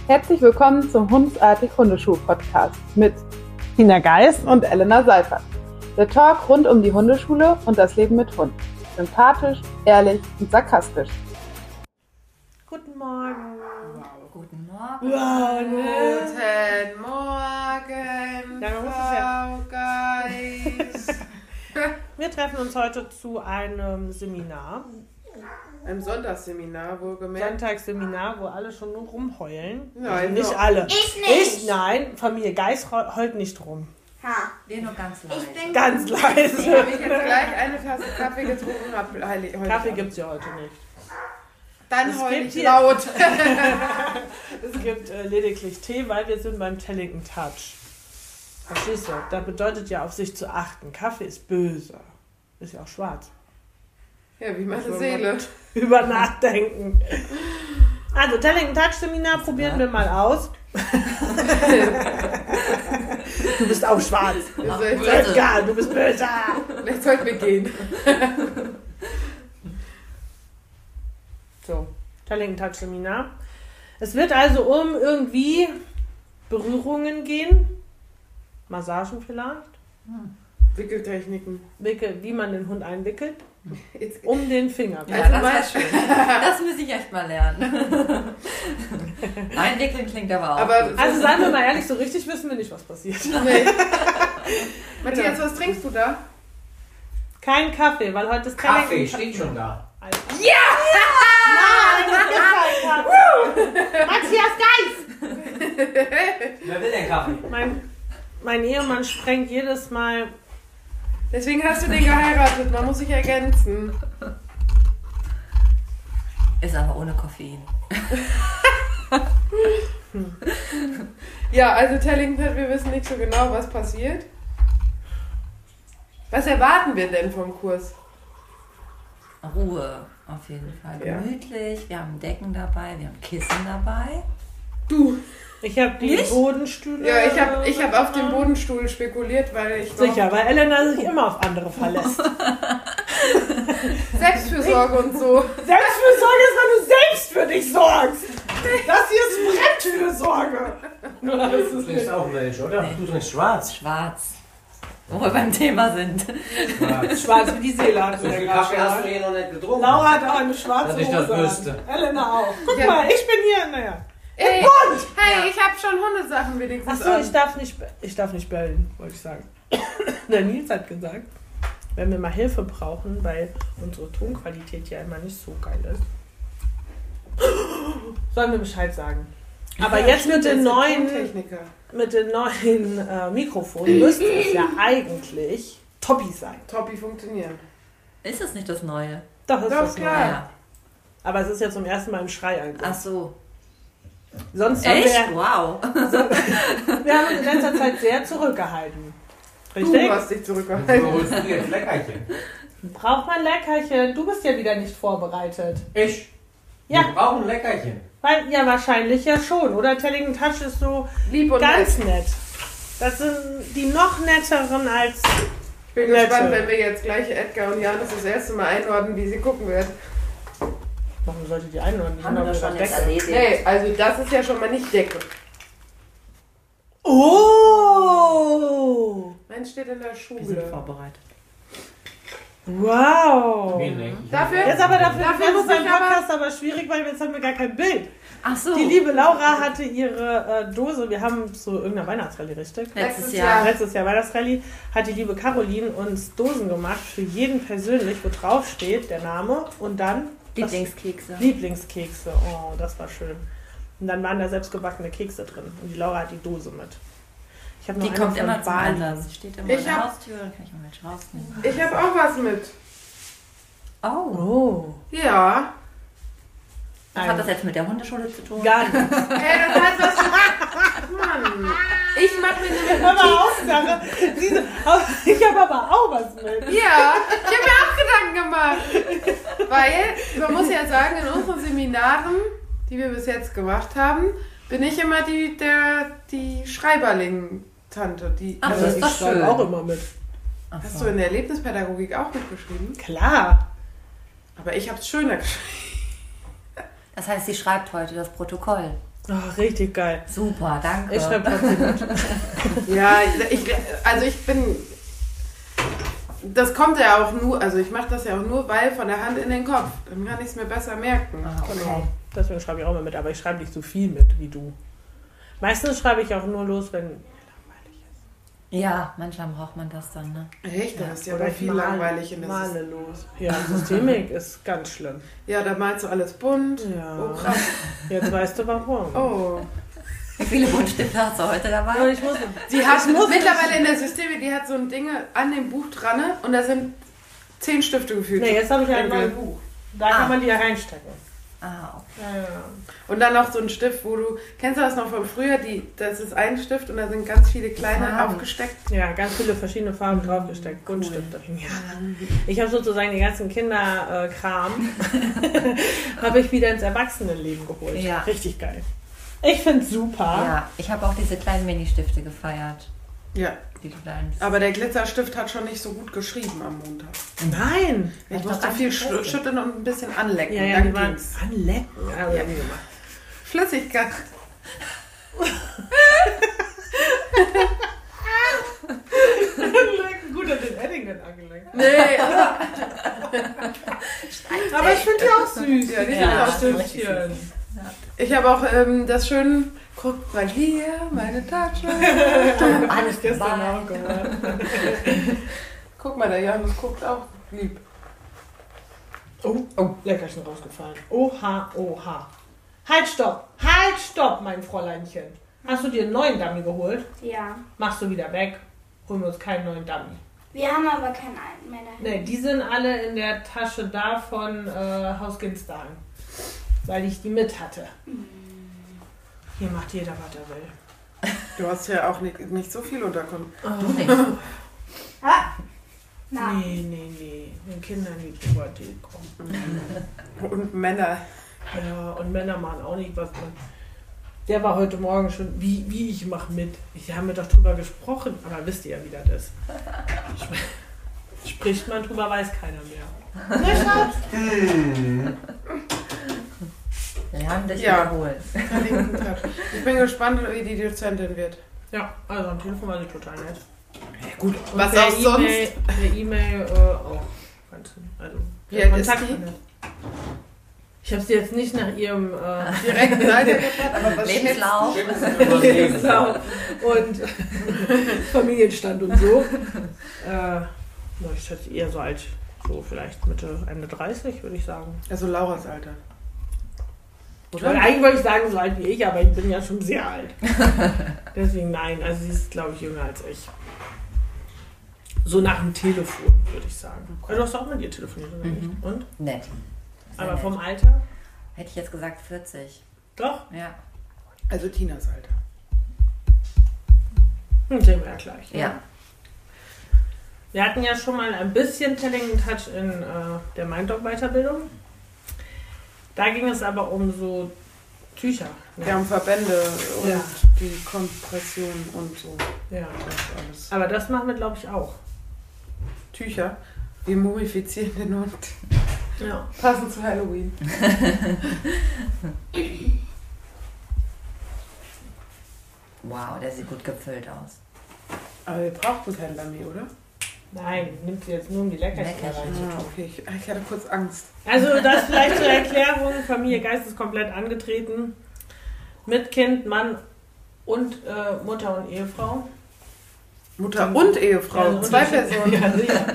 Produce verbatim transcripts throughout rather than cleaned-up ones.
Herzlich willkommen zum Hundsartig Hundeschul-Podcast mit Tina Geis und Elena Seifert. Der Talk rund um die Hundeschule und das Leben mit Hund. Sympathisch, ehrlich und sarkastisch. Guten Morgen. Wow, guten Morgen. Wow, ne? Guten Morgen, Ja, man muss Frau Geis. Wir treffen uns heute zu einem Seminar, Ein Sonntagsseminar, wohlgemerkt. Sonntagsseminar, wo alle schon nur rumheulen. Nein, Also nicht doch. alle. Ich nicht. Ich, nein, Familie Geis heult nicht rum. Ha. Wir nur ganz leise. Ich bin Ganz leise. Wenn ich jetzt gleich eine Tasse Kaffee getrunken habe, heule ich heute Kaffee Abend. gibt es ja heute nicht. Dann Es heule gibt ich hier- laut. Es gibt äh, lediglich Tee, weil wir sind beim Tellington Touch. Verstehst du? Das bedeutet ja, auf sich zu achten. Kaffee ist böse. Ist ja auch schwarz. Ja, wie meine Muss man Seele. mal Über nachdenken. Also, Tellington Touch Seminar probieren wir mal aus. Du bist auch schwarz. Also ich böse. sag, Egal, du bist böse. vielleicht sollten wir gehen. So, Tellington Touch Seminar. Es wird also um irgendwie Berührungen gehen. Massagen vielleicht. Wickeltechniken. Wickel, wie man den Hund einwickelt. Jetzt, Um den Finger. Ja, Also das mal- wäre schön. Das muss ich echt mal lernen. Einwickeln klingt aber auch Aber- gut. Also seien wir mal ehrlich, so richtig wissen wir nicht, was passiert. nee. Matthias, was trinkst du da? Kein Kaffee, weil heute ist Kaffee Tellington steht schon da. Nein, das ist kein Kaffee. Matthias Geis! Wer will denn Kaffee? Mein, mein Ehemann sprengt jedes Mal. Deswegen hast du den geheiratet. Man muss sich ergänzen. Ist aber ohne Koffein. Ja, also Tellington, wir wissen nicht so genau, was passiert. Was erwarten wir denn vom Kurs? Ruhe, auf jeden Fall. Ja. Gemütlich. Wir haben Decken dabei, wir haben Kissen dabei. Du. Ich habe die Nicht? Bodenstühle. Ja, ich habe ich hab auf den Bodenstuhl spekuliert, weil ich Sicher, weil Elena sich immer auf andere verlässt. Selbstfürsorge und so. Selbstfürsorge ist, wenn du selbst für dich sorgst. Das hier ist Fremdfürsorge. Nur das ist Du nicht. trinkst auch Milch, oder? Du trinkst schwarz. Schwarz. Wo wir beim Thema sind. Schwarz. Schwarz wie die Seele hat So sie ja viel gerade Kaffee hast du schon. hier noch nicht getrunken. Laura hat auch eine schwarze Das ist das Hose an. Böste. Elena auch. Guck Ja. mal, ich bin hier. Naja. Ey, Bunt! hey, ich habe schon Hundesachen wenigstens Achso, ich an. darf nicht, ich darf nicht bellen, wollte ich sagen. Der Nils hat gesagt, wenn wir mal Hilfe brauchen, weil unsere Tonqualität ja immer nicht so geil ist, sollen wir Bescheid sagen. Aber Ja, jetzt stimmt, mit den der neuen, Tontechniker. mit den neuen äh, Mikrofonen müsste es ja eigentlich Toppi sein. Toppi funktionieren. Ist es nicht das Neue? Doch, ist Doch, das klar. neu. Ja. Aber es ist ja zum ersten Mal im Schrei Ach eigentlich. so. Sonst haben Echt? wir, Wow. wir haben uns in letzter Zeit sehr zurückgehalten. Du Richtig? hast dich Wo zurückgehalten. holst du jetzt Leckerchen? Braucht man Leckerchen. Du bist ja wieder nicht vorbereitet. Ich? Ja. Wir brauchen Leckerchen. Weil, ja, wahrscheinlich ja schon. Oder Tellington Touch ist so Lieb und ganz nett. nett. Das sind die noch netteren als... Ich bin Nette. gespannt, wenn wir jetzt gleich Edgar und Janis das erste Mal einordnen, wie sie gucken werden. Warum sollte die einordnen? Die Haben sind wir doch das über schon jetzt Decke. erledigt? Nee, also das ist ja schon mal nicht Decke. Oh! Meins steht in der Wir sind Schule. vorbereitet. Wow! Nee, nee. Dafür? Jetzt aber dafür, Dafür dafür muss ist ein ich aber- Podcast aber schwierig, weil jetzt haben wir gar kein Bild. Ach so. Die liebe Laura hatte ihre äh, Dose, wir haben zu irgendeiner Weihnachtsrallye, richtig? Letztes Letztes Jahr. Jahr. Letztes Jahr Weihnachtsrallye hat die liebe Caroline uns Dosen gemacht, für jeden persönlich, wo drauf steht der Name und dann das- Lieblingskekse. Lieblingskekse. Oh, das war schön. Und dann waren da selbstgebackene Kekse drin und die Laura hat die Dose mit. Ich habe noch Die eine kommt von immer zum Bali. Anlass. Die steht immer Ich in der hab- Haustür, dann kann ich mal welche rausnehmen. Ich habe auch was mit. Oh. Oh. Ja. Was hat das jetzt mit der Hundeschule zu tun? Gar nicht. Ey, das hat was mit... Mann. Ich mach mir nämlich... Aber auch, Sache. Sie so, ich habe aber auch was mit. Ja, ich habe mir auch Gedanken gemacht. Weil, man muss ja sagen, in unseren Seminaren, die wir bis jetzt gemacht haben, bin ich immer die, der, die Schreiberling-Tante. Die, Ach, Aber das ist ich doch schreibe schön. auch immer mit. Ach hast so. du in der Erlebnispädagogik auch mitgeschrieben? Klar. Aber ich habe es schöner geschrieben. Das heißt, sie schreibt heute das Protokoll. Oh, richtig geil. Super, danke. Ich schreibe trotzdem mit. Ja, ich, also ich bin... Das kommt ja auch nur, also ich mache das ja auch nur, weil von der Hand in den Kopf. Dann kann ich es mir besser merken. Ah, okay. Genau. Deswegen schreibe ich auch mal mit, aber ich schreibe nicht so viel mit wie du. Meistens schreibe ich auch nur los, wenn langweilig ist. Ja, manchmal braucht man das dann, ne? Echt? Da ist ja Oder aber ich viel male- langweilig in der male System. los. Ja, Systemik ist ganz schlimm. Ja, da malst du alles bunt. Ja. Oh, krass. Jetzt weißt du warum. Oh. Wie viele Buntstifte hast du heute dabei? Aber ich muss, Die hat mittlerweile in der Systemik, die hat so ein Ding an dem Buch dran, ne? Und da sind zehn Stifte gefühlt. nee, jetzt habe ich ja ein Denke. neues Buch. Da Ah. kann man die ja reinstecken. Ah, okay. Ja, ja. Und dann noch so ein Stift, wo du, kennst du das noch von früher? Die, das ist ein Stift und da sind ganz viele kleine Farben. aufgesteckt. Ja, ganz viele verschiedene Farben draufgesteckt. Buntstifte. Ja. Ich habe sozusagen den ganzen Kinderkram habe ich wieder ins Erwachsenenleben geholt. Ja. Richtig geil. Ich finde es super. Ja, ich habe auch diese kleinen Mini-Stifte gefeiert. Ja, Die kleinen. aber der Glitzerstift hat schon nicht so gut geschrieben am Montag. Nein. Ich Hat musste doch viel angefangen. sch- schütteln und ein bisschen anlecken. Ja, ja, Dann die waren ging's. anlecken. Aber Ja. ja. Wie gemacht. Flüssigkeit. Anlecken. Gut an den Eddingen angelenkt. Nee, Aber ich finde die auch süß. Ja, die die sind auch Stiftchen. ich habe auch ähm, das schön, guck mal hier, meine Tasche. Habe ich gestern auch gehört. Guck mal, der Janus guckt auch lieb. Oh, oh, Leckerchen rausgefallen. Oha, oha. Halt, stopp. Halt, stopp, mein Fräuleinchen. Hast du dir einen neuen Dummy geholt? Ja. Machst du wieder weg. Holen wir uns keinen neuen Dummy. Wir haben aber keinen alten mehr dahin. Ne, die sind alle in der Tasche da von äh, Haus Ginsthagen. Weil ich die mit hatte. Hier macht jeder, was er will. Du hast ja auch nicht, nicht so viel unter Kontrolle. Du nicht. Ah. Nein. Nee, nee, nee. Wenn Kinder in die Pubertät kommen. Und Männer. Ja, und Männer machen auch nicht, was man... Der war heute Morgen schon, wie, wie ich mach mit. Ich haben wir doch drüber gesprochen, aber wisst ihr ja, wie das ist. Sp- Spricht man drüber, weiß keiner mehr. Ne, Schatz? Lernen dich Ja. wiederholen. Verlinkten Touch. Ich bin gespannt, wie die Dozentin wird. Ja, also am Telefon war sie total nett. Ja, gut, Und was per auch sonst. E-Mail, per E-Mail äh, auch. Ganz, also, Wie der alt ist Kontakt die? war nett. Ich habe sie jetzt nicht nach ihrem äh, Direkt Seite gefragt, aber was Lebenslauf. Lebenslauf und Familienstand und so. Äh, na, ich schätze eher so alt, so vielleicht Mitte, Ende dreißig, würde ich sagen. Also Lauras Alter. Oder? Eigentlich wollte ich sagen, so alt wie ich, aber ich bin ja schon sehr alt. Deswegen nein, also sie ist, glaube ich, jünger als ich. So nach dem Telefon, würde ich sagen. Okay. Du hast auch mit ihr telefoniert, oder nicht? Mhm. Und? Nett. Sehr Aber nett. vom Alter? Hätte ich jetzt gesagt vierzig. Doch? Ja. Also Tinas Alter. Hm, sehen wir ja gleich. ne? Ja. Wir hatten ja schon mal ein bisschen Telling Touch in äh, der Minddog-Weiterbildung. Da ging es aber um so Tücher. Wir haben Verbände und Ja. die Kompression und so. Ja. Das alles. Aber das machen wir, glaube ich, auch. Tücher. Wir mumifizieren den Hund. Ja. Passend zu Halloween. Wow, der sieht gut gefüllt aus. Aber wir brauchen kein Dummy, oder? Nein, nimmt sie jetzt nur um die Leckerchen Leckerchen. rein. Ah, okay. Ich, ich hatte kurz Angst. Also das vielleicht zur Erklärung. Familie Geist ist komplett angetreten. Mit Kind, Mann und äh, Mutter und Ehefrau. Mutter und Ehefrau. Also Zwei unterschied- Personen. Ja, sicher.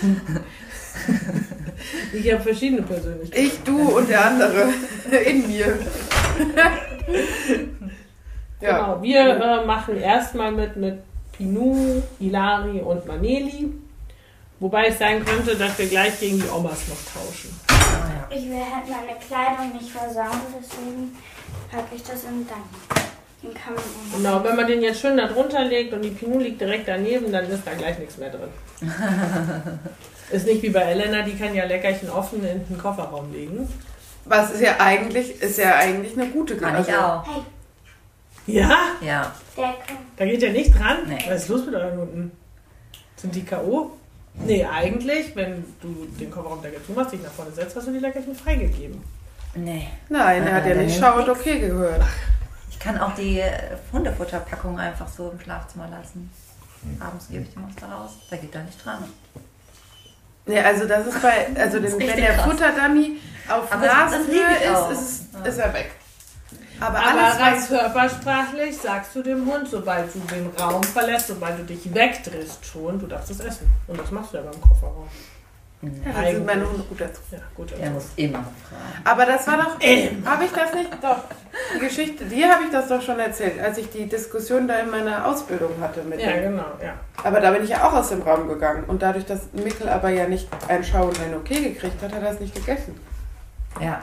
Ich habe verschiedene Persönlichkeiten. Ich, du und der andere. In mir. Ja. Genau, wir äh, machen erstmal mit, mit Pinou, Hilari und Maneli. Wobei es sein könnte, dass wir gleich gegen die Omas noch tauschen. Ah, ja. Ich will halt meine Kleidung nicht versauen, deswegen packe ich das in Dummy. Den kann man auch Genau, wenn man den jetzt schön da drunter legt und die Pinou liegt direkt daneben, dann ist da gleich nichts mehr drin. Ist nicht wie bei Elena, die kann ja Leckerchen offen in den Kofferraum legen. Was ist ja eigentlich, ist ja eigentlich eine gute Kann also, ich auch. Hey, Ja, Ja. Decke. da geht ja nicht dran. Nee. Was ist los mit euren Hunden? Sind die K O? Nee, eigentlich, wenn du den Kofferraumdeckel zumachst, dich nach vorne setzt, hast du die Leckerchen freigegeben. Nee. Nein, er hat ja Ah, nicht dann schau und okay gehört. kann auch die äh, Hundefutterpackung einfach so im Schlafzimmer lassen. Abends gebe ich die Monster raus. Da geht er nicht dran. Ja, also das ist bei, also Das ist den, wenn richtig der krass. Futterdummy auf Aber das- das liebe ich Nasenhöhe auch. ist, ist, Ja. ist er weg. Aber, Aber alles, rein was körpersprachlich sagst du dem Hund, sobald du den Raum verlässt, sobald du dich wegdrehst schon, du darfst es essen. Und das machst du ja beim Kofferraum. ja, da sind meine Hunde gut dazu. Ja, gut. Er muss immer fragen. Aber das war doch, habe ich das nicht? Doch, die Geschichte, dir habe ich das doch schon erzählt, als ich die Diskussion da in meiner Ausbildung hatte mit Ja, dem. genau, ja. Aber da bin ich ja auch aus dem Raum gegangen. Und dadurch, dass Mikkel aber ja nicht ein Schau und ein Okay gekriegt hat, hat er das nicht gegessen. Ja.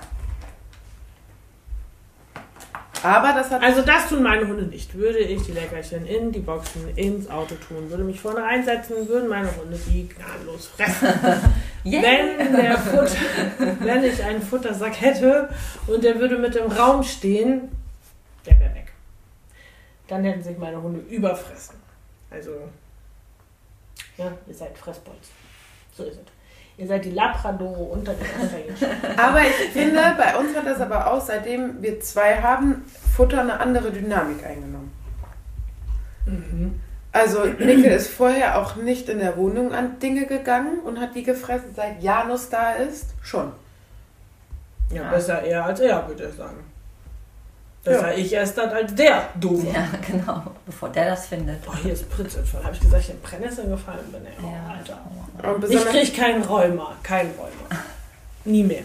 Aber das hat... Also das tun meine Hunde nicht. Würde ich die Leckerchen in die Boxen ins Auto tun, würde mich vorne reinsetzen, würden meine Hunde die gnadenlos fressen. Yeah. Wenn, der Futter, wenn ich einen Futtersack hätte und der würde mit im Raum stehen, der wäre weg. Dann hätten sich meine Hunde überfressen. Also, ja, ihr seid Fressbolzen. So ist es. Ihr seid die Labradore unter den Außerirdischen. Aber ich finde, bei uns hat das aber auch, seitdem wir zwei haben, Futter eine andere Dynamik eingenommen. Mhm. Also Mikkel ist vorher auch nicht in der Wohnung an Dinge gegangen und hat die gefressen, seit Janus da ist, schon. Ja, Ja. besser er als er, würde ich sagen. Besser Ja. ich erst dann als der Doofe. Ja, genau. Bevor der das findet. Oh, hier ist Prinzenfall. Habe ich gesagt, ich in Brennnessel gefallen bin? Ey. Oh, Ja. Alter. Und Ich besonders, krieg keinen Rheuma. Keinen Rheuma. Nie mehr.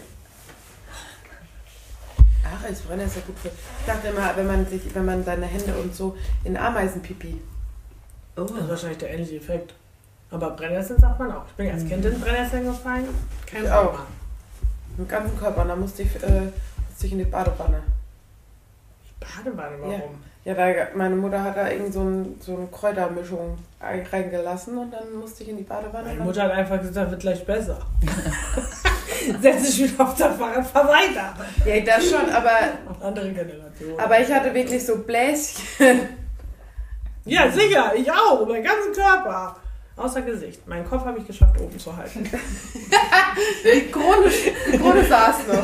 ach, ist Brennnessel gut für. Ich dachte immer, wenn man sich, wenn man seine Hände und so in Ameisenpipi. Das ist wahrscheinlich der ähnliche Effekt. Aber Brennnesseln sagt man auch. Ich bin als Kind in Brennnesseln gefallen. Kein Ich auch. Rheuma. Im ganzen Körper. Und dann musste ich, äh, musste ich in die Badewanne. Badewanne, warum? Ja, da, meine Mutter hat da irgend so, ein, so eine Kräutermischung ein- reingelassen und dann musste ich in die Badewanne. Meine und Mutter hat einfach gesagt, wird gleich besser. Setz dich wieder auf das Fahrrad, fahr weiter. dann, ja, das schon, aber, Andere Generation. aber ich hatte wirklich so Bläschen. Ja, sicher, ich auch. Mein ganzen Körper. Außer Gesicht. Meinen Kopf habe ich geschafft, oben zu halten. Die Krone, die Krone saß noch.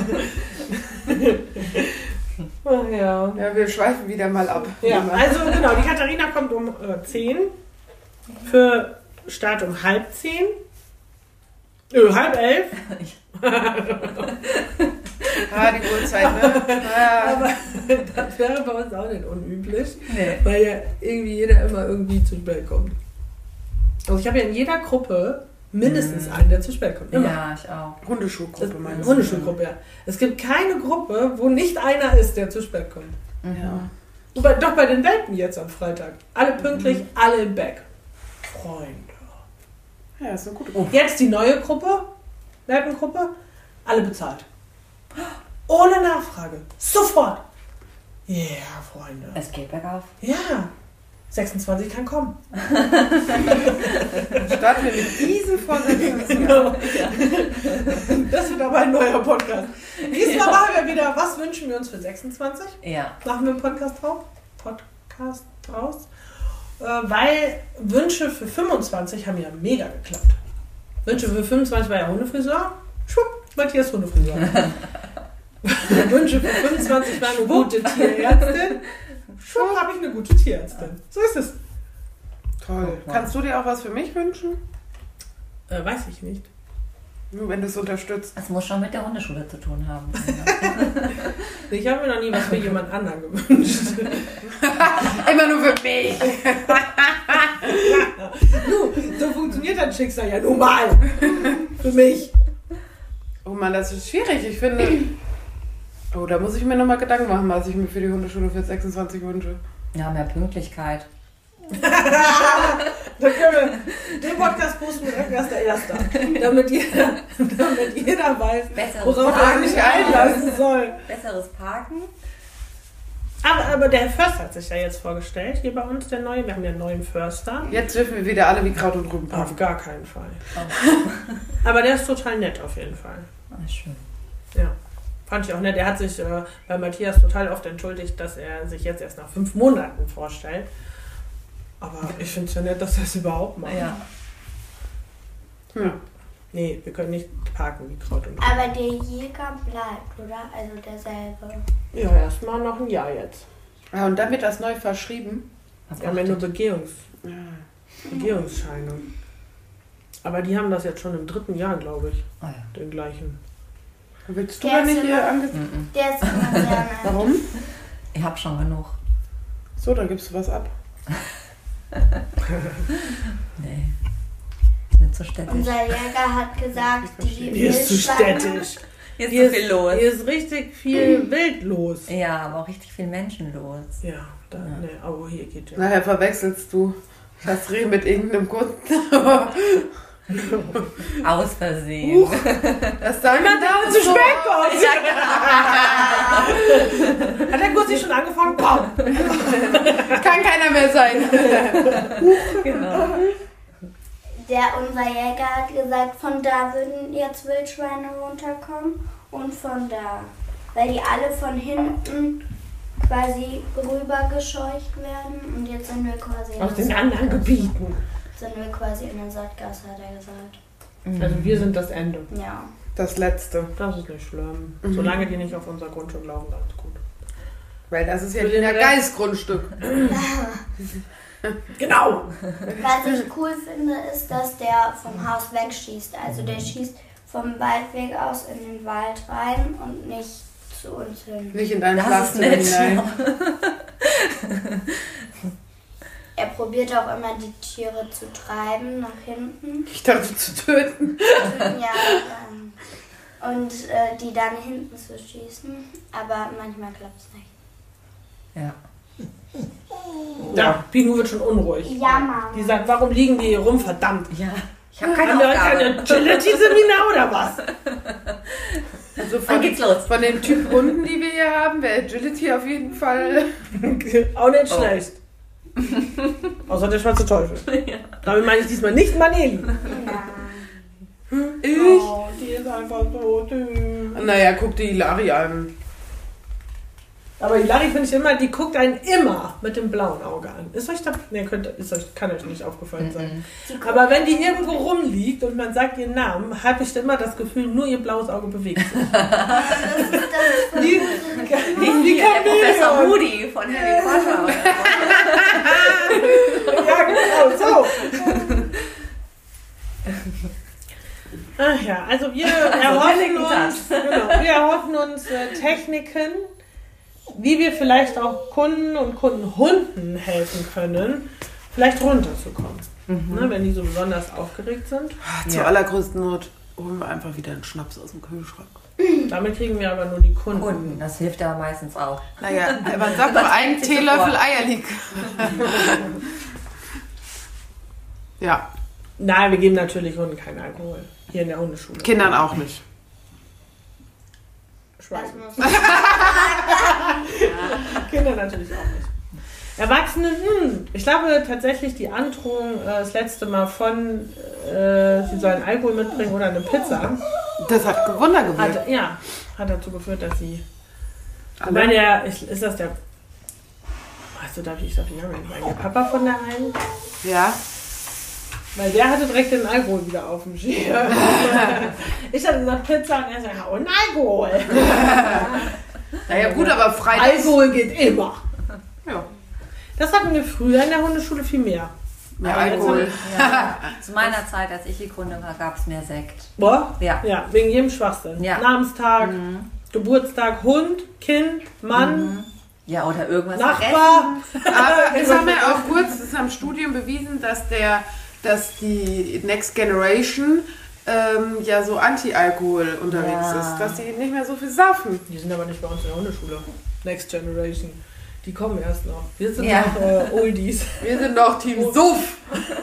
Ach ja. Ja, wir schweifen wieder mal ab. Ja, also genau, die Katharina kommt um äh, zehn. Für Start um halb zehn. Nö, halb elf. Ah, die Uhrzeit, ne? Ah, Aber das wäre bei uns auch nicht unüblich. Nee. Weil ja irgendwie jeder immer irgendwie zu spät kommt. Also ich habe ja in jeder Gruppe mindestens einen, der zu spät kommt. Immer. Ja, ich auch. Hundeschulgruppe, meine Das- Hundeschulgruppe, ja. Es gibt keine Gruppe, wo nicht einer ist, der zu spät kommt. Ja. Und bei, doch bei den Welpen jetzt am Freitag. Alle pünktlich, alle im Back. Freunde. Ja, ist eine gute Gruppe. Jetzt die neue Gruppe, Welpengruppe, alle bezahlt. Ohne Nachfrage. Sofort. Ja, yeah, Freunde. Es geht bergauf. Ja. sechsundzwanzig kann kommen. Starten wir mit diesen Vorsätzen. Genau. Das wird aber ein neuer Podcast. Diesmal machen wir wieder, was wünschen wir uns für sechsundzwanzig? Ja. Machen wir einen Podcast drauf? Podcast draus? Äh, weil Wünsche für fünfundzwanzig haben ja mega geklappt. Wünsche für fünfundzwanzig war ja Hundefriseur. Schwupp, Matthias Hundefriseur. Wünsche für fünfundzwanzig war eine gute Tierärztin. Schwupp, habe ich eine gute Tierärztin. So ist es. Toll. Kannst du dir auch was für mich wünschen? Äh, weiß ich nicht. Nur wenn du es unterstützt. Es muss schon mit der Hundeschule zu tun haben. Ich habe mir noch nie was für jemand anderen gewünscht. Immer nur für mich. Du, so funktioniert das Schicksal ja nun mal. Für mich. Oh Mann, das ist schwierig. Ich finde. Oh, da muss ich mir nochmal Gedanken machen, was ich mir für die Hundeschule für sechsundzwanzig wünsche. Ja, mehr Pünktlichkeit. Dann können wir den Podcast posten direkt erst der Erste. Damit jeder, damit jeder weiß, Besseres worauf er Parken. sich einlassen soll. Besseres Parken. Aber, aber der Förster hat sich ja jetzt vorgestellt, hier bei uns, der neue. Wir haben ja einen neuen Förster. Jetzt dürfen wir wieder alle wie Kraut und Rüben Auf packen. gar keinen Fall. Oh. Aber der ist total nett auf jeden Fall. Ah, schön. Ja. Fand ich auch nett. Er hat sich äh, bei Matthias total oft entschuldigt, dass er sich jetzt erst nach fünf Monaten vorstellt. Aber ich finde es ja nett, dass er es überhaupt macht. Ja. Hm. Nee, wir können nicht parken wie Kraut und Rüben. Aber der Jäger bleibt, oder? Also derselbe. Ja, erstmal noch ein Jahr jetzt. Ja, und dann wird das neu verschrieben. Wir haben ja nur Begehungs, Ja. Begehungsscheine. Aber die haben das jetzt schon im dritten Jahr, glaube ich. Oh ja. Den gleichen. Willst du Der da nicht ist hier immer- ange... Mhm. Der ist immer sehr nett. Warum? Ich hab schon genug. So, dann gibst du was ab. Nee. Nicht so städtisch. Unser Jäger hat gesagt, die Hier ist zu Wildschweine- städtisch. Hier ist Hier so viel los. Hier ist richtig viel wild los. Ja, aber auch richtig viel Menschen los. Ja, da, Ja. ne, aber hier geht ja. Nachher verwechselst du das Reh mit irgendeinem Kunden. Aus Versehen. Huch, das sah genau Zu so. spät kommt. Hat der Gussi schon angefangen? Komm. Kann keiner mehr sein. Genau. Der, unser Jäger hat gesagt, von da würden jetzt Wildschweine runterkommen und von da. Weil die alle von hinten quasi rübergescheucht werden und jetzt sind wir quasi in Aus der den anderen Sackgasse. Gebieten. Sind wir quasi in der Sackgasse, hat er gesagt. Also wir sind das Ende. Ja. Das letzte. Das ist nicht schlimm. Mhm. Solange die nicht auf unser Grundstück laufen, alles gut. Weil das ist ja Für den ein Rest- Geistgrundstück. Genau. Was ich cool finde, ist, dass der vom Haus wegschießt. Also der schießt vom Waldweg aus in den Wald rein und nicht zu uns hin. Nicht in dein Das ist Schlafzimmer nett. hinein. Er probiert auch immer die Tiere zu treiben nach hinten. Ich dachte zu töten. Ja, ähm, und äh, die dann hinten zu schießen. Aber manchmal klappt es nicht. Ja. Ja, Pinu wird schon unruhig. Ja, Mama. Die sagt, warum liegen die hier rum, verdammt? Ja. Ich habe keine Haben wir heute Aufgabe. ein Agility-Seminar oder was? Also Wann von, geht's los? von dem Typ Hunden, die wir hier haben, wäre Agility auf jeden Fall. Auch nicht Oh. schlecht. Außer der schwarze Teufel. Damit meine ich diesmal nicht Maneli. Ich? Oh, die ist einfach so süß. Naja, guck die Ilari an. Aber Hilari finde ich immer, die guckt einen immer mit dem blauen Auge an. Ist euch da, nee, könnte, ist euch, kann euch nicht aufgefallen sein. Aber wenn die irgendwo rumliegt und man sagt ihren Namen, habe ich immer das Gefühl, nur ihr blaues Auge bewegt sich. Das ist, das ist Die, Wie die der Professor Chamäleon. Moody von Harry Potter. Oder? Ja, genau, so. Ach ja, also wir erhoffen uns, genau, wir erhoffen uns äh, Techniken, wie wir vielleicht auch Kunden und Kundenhunden helfen können, vielleicht runterzukommen. Ne, wenn die so besonders aufgeregt sind. Zur allergrößten Not holen wir einfach wieder einen Schnaps aus dem Kühlschrank. Damit kriegen wir aber nur die Kunden. Kunden, das hilft ja meistens auch. Naja, man sagt doch einen sich Teelöffel sofort. Eierlik. Ja, Nein, wir geben natürlich Hunden keinen Alkohol. Hier in der Hundeschule. Kindern auch nicht. Schweigen. muss Kinder natürlich auch nicht. Erwachsene, hm, ich glaube tatsächlich die Androhung äh, das letzte Mal von, äh, sie sollen Alkohol mitbringen oder eine Pizza, Das hat Wunder gewirkt. hat, ja, hat dazu geführt, dass sie, ich Alle? meine, der, ist, ist das der, weißt du, darf ich, darf ich sagen, der Papa von der einen? Ja. Weil der hatte direkt den Alkohol wieder auf dem Schirm. Ich hatte gesagt Pizza und er sagte, oh, ein Alkohol. Naja, gut, aber Freitag. Alkohol geht immer. Ja. Das hatten wir früher in der Hundeschule viel mehr. Mehr Aber jetzt Alkohol. Ja. Zu meiner Zeit, als ich gegründet war, gab es mehr Sekt. Boah? Ja. Ja, wegen jedem Schwachsinn. Ja. Namenstag, Geburtstag, Hund, Kind, Mann, Ja, oder irgendwas Nachbar. Aber es haben ja auch kurz, das haben Studien bewiesen, dass der, dass die Next Generation ähm, ja so anti-Alkohol unterwegs Ja. ist, dass sie nicht mehr so viel saufen. Die sind aber nicht bei uns in der Hundeschule. Next Generation. Die kommen erst noch. Wir sind Ja. noch äh, Oldies. Wir sind doch Team Suff.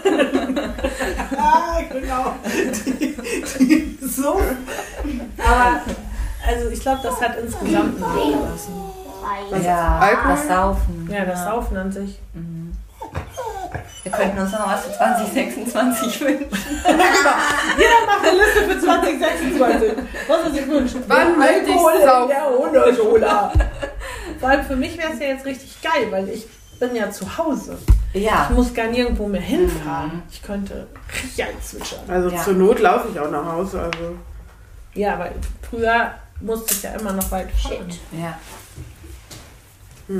Ah, genau. Die, die, so. Aber, also ich glaube, das hat insgesamt nachgelassen. Drei. Ja, Alkohol? das Saufen. Ja, das Saufen an sich. Wir könnten uns noch was für zwanzig sechsundzwanzig wünschen. Jeder macht eine Liste für zwanzig sechsundzwanzig. Was er sich wünscht. Wann Mehr möchte ich Alkohol in saufen? der Hundeschule. Vor allem für mich wäre es ja jetzt richtig geil, weil ich bin ja zu Hause. Ich Ja. muss gar nirgendwo mehr hinfahren. Ich könnte richtig zwitschern. Also Ja. zur Not laufe ich auch nach Hause. Also. Ja, aber früher musste ich ja immer noch weit fahren. Shit. Ja.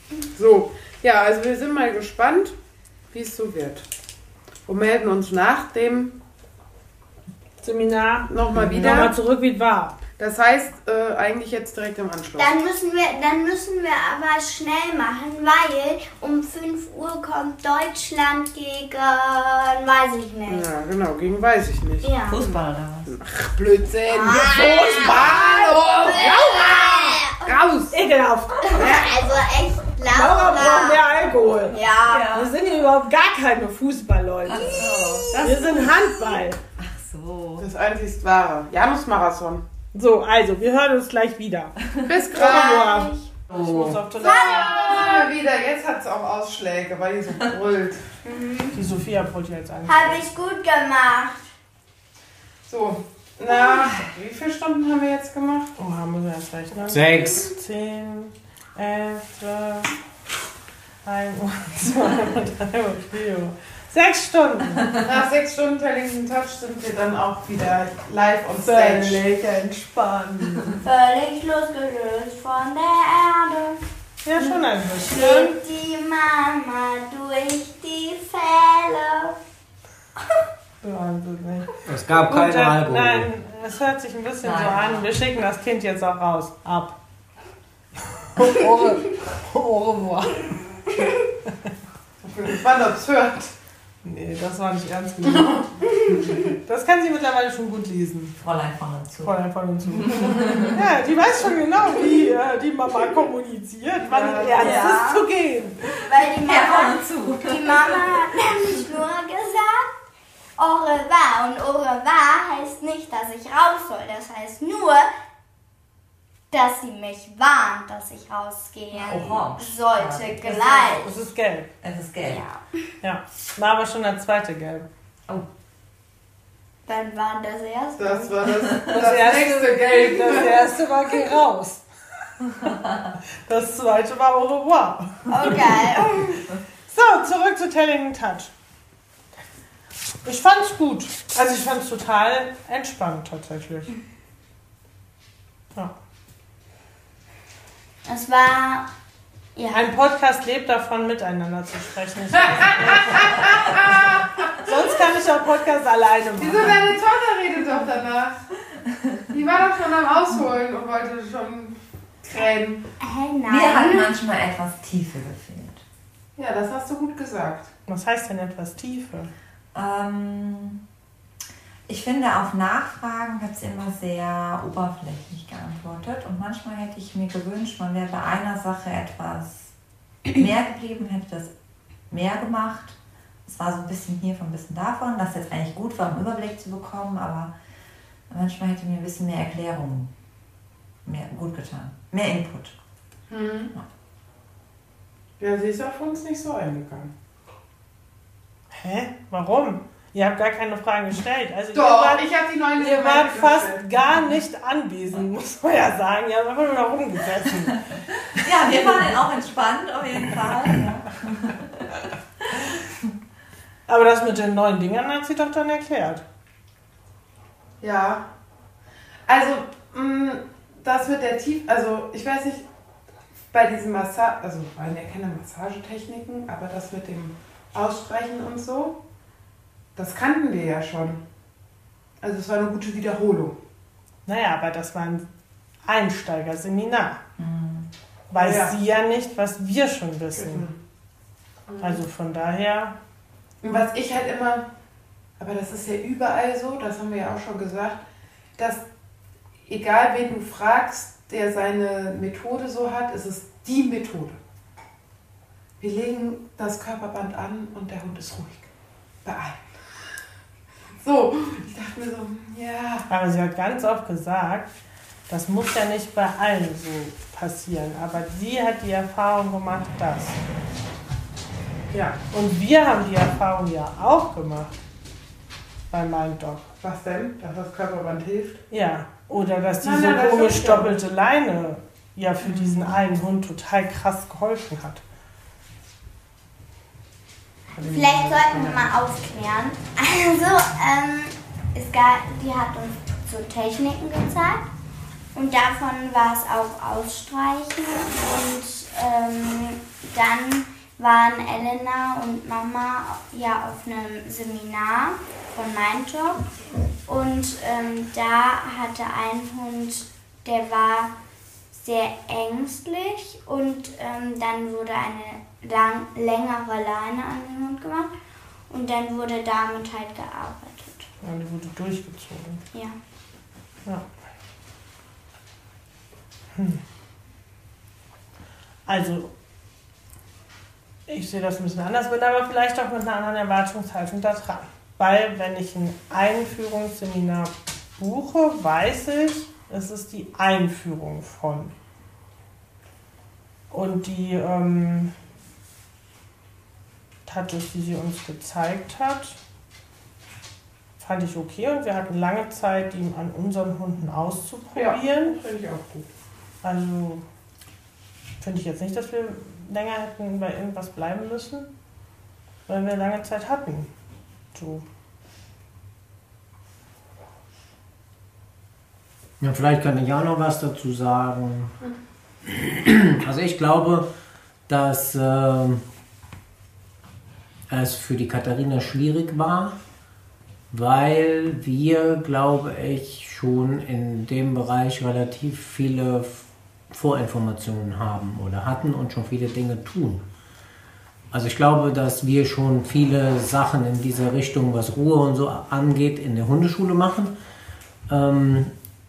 So, ja, also wir sind mal gespannt, wie es so wird. Und melden uns nach dem Seminar nochmal wieder. Nochmal zurück, wie es war. Das heißt, äh, eigentlich jetzt direkt im Anschluss. Dann müssen wir, dann müssen wir aber schnell machen, weil um fünf Uhr kommt Deutschland gegen, weiß ich nicht. Ja, genau, gegen weiß ich nicht. Ja. Fußball oder was? Ach, Blödsinn. Ah. Fußball! Oh, raus! Ekelhaft. Also echt Laura braucht Laura. mehr Alkohol. Ja. Wir sind hier überhaupt gar keine Fußballleute. Ach so. Wir sind Handball. Ach so. Das einzig wahre. Janus-Marathon. So, also, wir hören uns gleich wieder. Bis Au gleich. revoir. Ich muss auf Toilette. Ah, wieder. Jetzt hat es auch Ausschläge, weil die so brüllt. Die Sophia wollte jetzt eigentlich. Habe ich gut gemacht. So, na, wie viele Stunden haben wir jetzt gemacht? Oh, haben wir jetzt rechnen? Sechs. Zehn, elf, zwölf, ein Uhr, zwei Uhr, drei Uhr, vier Uhr. Sechs Stunden. Nach sechs Stunden Tellington Touch sind wir dann auch wieder live on stage. Völlig entspannt. Völlig losgelöst von der Erde. Ja, schon ein bisschen. Nimmt die Mama durch die Fälle. Wahnsinnig. Es gab Gut, keinen dann, Alkohol. nein, es hört sich ein bisschen so Nein. an. Wir schicken das Kind jetzt auch raus. Ab. Au revoir. Ich bin gespannt, ob es hört. Nee, das war nicht ernst gemeint. Das kann sie mittlerweile schon gut lesen. Fräulein von und zu. Fräulein von und zu. Ja, die weiß schon genau, wie äh, die Mama kommuniziert, wann es Ja. ernst Ja. ist zu gehen. Weil die Ja, Mama, von und zu. die Mama hat nämlich nur gesagt, au revoir. Und au revoir heißt nicht, dass ich raus soll. Das heißt nur, dass sie mich warnt, dass ich rausgehen Orange. sollte Ja. gleich. Es ist gelb. Es ist gelb. Ja. Ja, war aber schon das zweite Gelb. Wann war das erste? Das war das, das, Das erste- nächste Geld. Das erste war geh raus. Das zweite war au revoir. Okay. So, zurück zu Tellington Touch. Ich fand's gut. Also ich fand's total entspannt tatsächlich. Ja. Es war, ja, Ein Podcast lebt davon, miteinander zu sprechen. Ich weiß nicht. Sonst kann ich auch Podcast alleine Wieso machen. deine Tochter redet doch danach? Die war doch schon am Ausholen und wollte schon krähen. hey, Mir hat nein. manchmal etwas Tiefe gefehlt. Ja, das hast du gut gesagt. Was heißt denn etwas Tiefe? Ähm, ich finde, auf Nachfragen hat sie immer sehr oberflächlich geantwortet und manchmal hätte ich mir gewünscht, man wäre bei einer Sache etwas mehr geblieben, hätte das mehr gemacht. Es war so ein bisschen hier, ein bisschen davon, das jetzt eigentlich gut war, um Überblick zu bekommen, aber manchmal hätte mir ein bisschen mehr Erklärung mehr gut getan. Mehr Input. Hm. Ja, sie ist auf uns nicht so eingegangen. Hä? Warum? Ihr habt gar keine Fragen gestellt. Also Doch, ihr wart, ich habe die neuen ihr wart Elemente fast gestellt. gar nicht anwesend, muss man ja sagen. Ihr habt einfach nur da rumgesessen. Ja, wir waren auch entspannt auf jeden Fall. Ja. Aber das mit den neuen Dingern hat sie doch dann erklärt. Ja. Also, mh, das mit der Tief... Also, ich weiß nicht, bei diesen Massage... Also, waren ja keine Massagetechniken, aber das mit dem Ausstreichen und so, das kannten wir ja schon. Also, es war eine gute Wiederholung. Naja, aber das war ein Einsteigerseminar. Weiß Ja. sie ja nicht, was wir schon wissen. Also von daher... Und was ich halt immer, aber das ist ja überall so, das haben wir ja auch schon gesagt, dass egal wen du fragst, der seine Methode so hat, ist es die Methode. Wir legen das Körperband an und der Hund ist ruhig. Bei allen. So, ich dachte mir so, ja. Aber sie hat ganz oft gesagt, das muss ja nicht bei allen so passieren. Aber sie hat die Erfahrung gemacht, dass... Ja, und wir haben die Erfahrung ja auch gemacht bei MindDog. Was denn? Dass das Körperband hilft? Ja, oder dass Nein, diese nein, das komisch stimmt ja. doppelte Leine ja für diesen einen Hund total krass geholfen hat. Vielleicht sollten wir mal aufklären. Also, ähm, es gab, die hat uns so Techniken gezeigt. und davon war es auch Ausstreichen. Und ähm, dann waren Elena und Mama ja auf einem Seminar von Mindjob. Und ähm, da hatte ein Hund, der war sehr ängstlich und ähm, dann wurde eine lang, längere Leine an den Hund gemacht und dann wurde damit halt gearbeitet. Ja, die wurde durchgezogen. Ja. Ja. Hm. Also, ich sehe das ein bisschen anders, bin aber vielleicht auch mit einer anderen Erwartungshaltung da dran. Weil, wenn ich ein Einführungsseminar buche, weiß ich, es ist die Einführung von. Und die ähm, Touches, die sie uns gezeigt hat, fand ich okay. Und wir hatten lange Zeit, die an unseren Hunden auszuprobieren. Ja, finde ich auch gut. Also finde ich jetzt nicht, dass wir länger hätten bei irgendwas bleiben müssen, weil wir lange Zeit hatten. So. Ja, vielleicht kann ich auch noch was dazu sagen. Also ich glaube, dass äh, es für die Katharina schwierig war, weil wir, glaube ich, schon in dem Bereich relativ viele Vorinformationen haben oder hatten und schon viele Dinge tun. Also ich glaube, dass wir schon viele Sachen in dieser Richtung, was Ruhe und so angeht, in der Hundeschule machen. Ähm,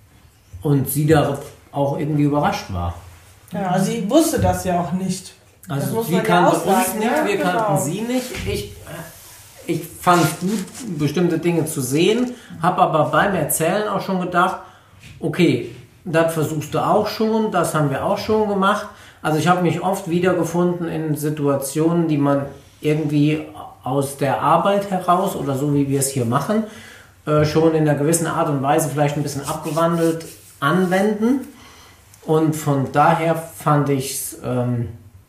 und sie da auch irgendwie überrascht war. Ja, sie wusste das ja auch nicht. Das Also muss sie man ja kannte auch uns sagen, nicht, ja, wir genau. kannten sie nicht. Ich, ich fand es gut, bestimmte Dinge zu sehen, habe aber beim Erzählen auch schon gedacht, okay, das versuchst du auch schon, das haben wir auch schon gemacht. Also ich habe mich oft wiedergefunden in Situationen, die man irgendwie aus der Arbeit heraus oder so wie wir es hier machen, äh, schon in einer gewissen Art und Weise vielleicht ein bisschen abgewandelt anwenden. Und von daher fand ich es ähm,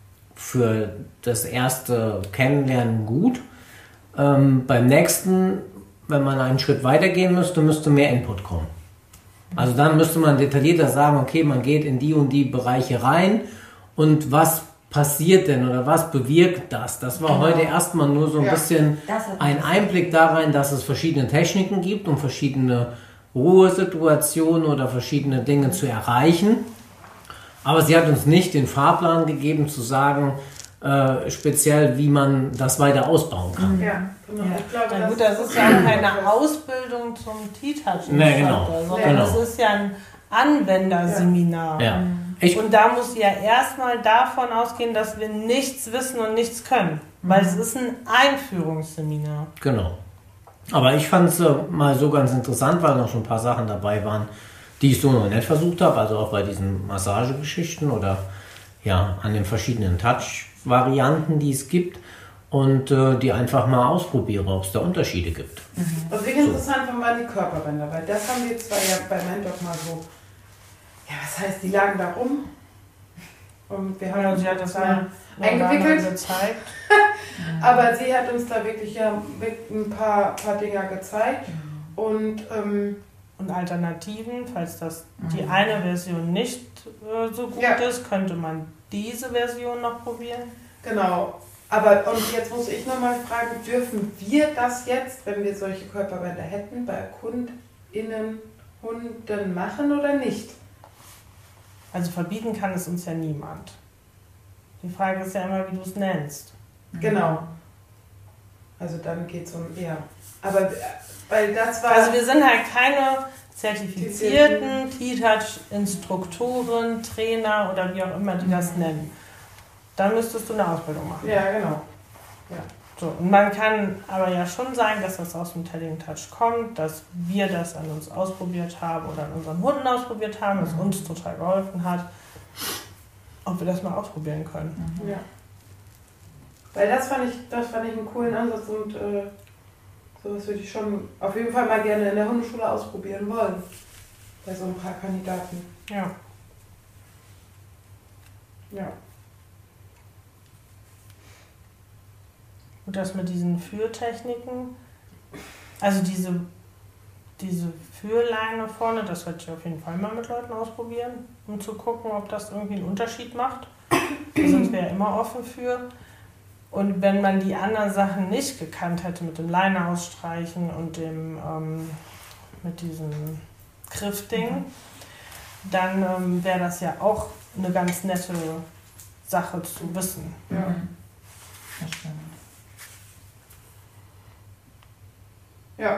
für das erste Kennenlernen gut. Ähm, beim nächsten, wenn man einen Schritt weitergehen müsste, müsste mehr Input kommen. Also dann müsste man detaillierter sagen, okay, man geht in die und die Bereiche rein und was passiert denn oder was bewirkt das? Das war Genau. heute erstmal nur so ein Ja. bisschen Das hat ein Einblick da rein, dass es verschiedene Techniken gibt, um verschiedene Ruhesituationen oder verschiedene Dinge zu erreichen. Aber sie hat uns nicht den Fahrplan gegeben, zu sagen, äh, speziell, wie man das weiter ausbauen kann. Ja, genau. Ja. Ich glaube, Na gut, das ist ja auch keine Ausbildung zum T-Touch-Instructor, Nee, genau. sondern Genau. das ist ja ein Anwenderseminar. Ja. Ich, Und da muss sie ja erstmal davon ausgehen, dass wir nichts wissen und nichts können. Weil es ist ein Einführungsseminar. Genau. Aber ich fand es äh, mal so ganz interessant, weil noch so ein paar Sachen dabei waren, die ich so noch nicht versucht habe. Also auch bei diesen Massagegeschichten oder ja, an den verschiedenen Touch-Varianten, die es gibt. Und äh, die einfach mal ausprobiere, ob es da Unterschiede gibt. Was ich interessant fand, waren die Körperbänder, weil das haben wir zwar ja bei Mendoc mal so, ja, was heißt, die lagen da rum und wir haben Ja, uns sie hat das mal mal eingewickelt, gezeigt. aber sie hat uns da wirklich ja ein paar, paar Dinger gezeigt und ähm, Und Alternativen, falls das die eine Version nicht äh, so gut Ja. ist, könnte man diese Version noch probieren. genau. Aber und jetzt muss ich nochmal fragen, dürfen wir das jetzt, wenn wir solche Körperbänder hätten, bei KundInnen, Hunden machen oder nicht? Also verbieten kann es uns ja niemand. Die Frage ist ja immer, wie du es nennst. Genau. Also dann geht es um, ja. Aber äh, weil das war... Also wir sind halt keine zertifizierten T-Touch-Instruktoren, Trainer oder wie auch immer die das nennen. Dann müsstest du eine Ausbildung machen. ja, genau. So, und man kann aber ja schon sagen, dass das aus dem Telling Touch kommt, dass wir das an uns ausprobiert haben oder an unseren Hunden ausprobiert haben, es uns total geholfen hat, ob wir das mal ausprobieren können. Ja. Weil das fand ich, das fand ich einen coolen Ansatz und äh, sowas würde ich schon auf jeden Fall mal gerne in der Hundeschule ausprobieren wollen. Bei so ein paar Kandidaten. Ja. Ja. Und das mit diesen Führtechniken, also diese, diese Führleine vorne, das werde ich auf jeden Fall mal mit Leuten ausprobieren, um zu gucken, ob das irgendwie einen Unterschied macht. Da sind wir ja immer offen für. Und wenn man die anderen Sachen nicht gekannt hätte, mit dem Leine ausstreichen und dem ähm, mit diesem Griffding, mhm. dann ähm, wäre das ja auch eine ganz nette Sache zu wissen. Ja. Das stimmt. Ja.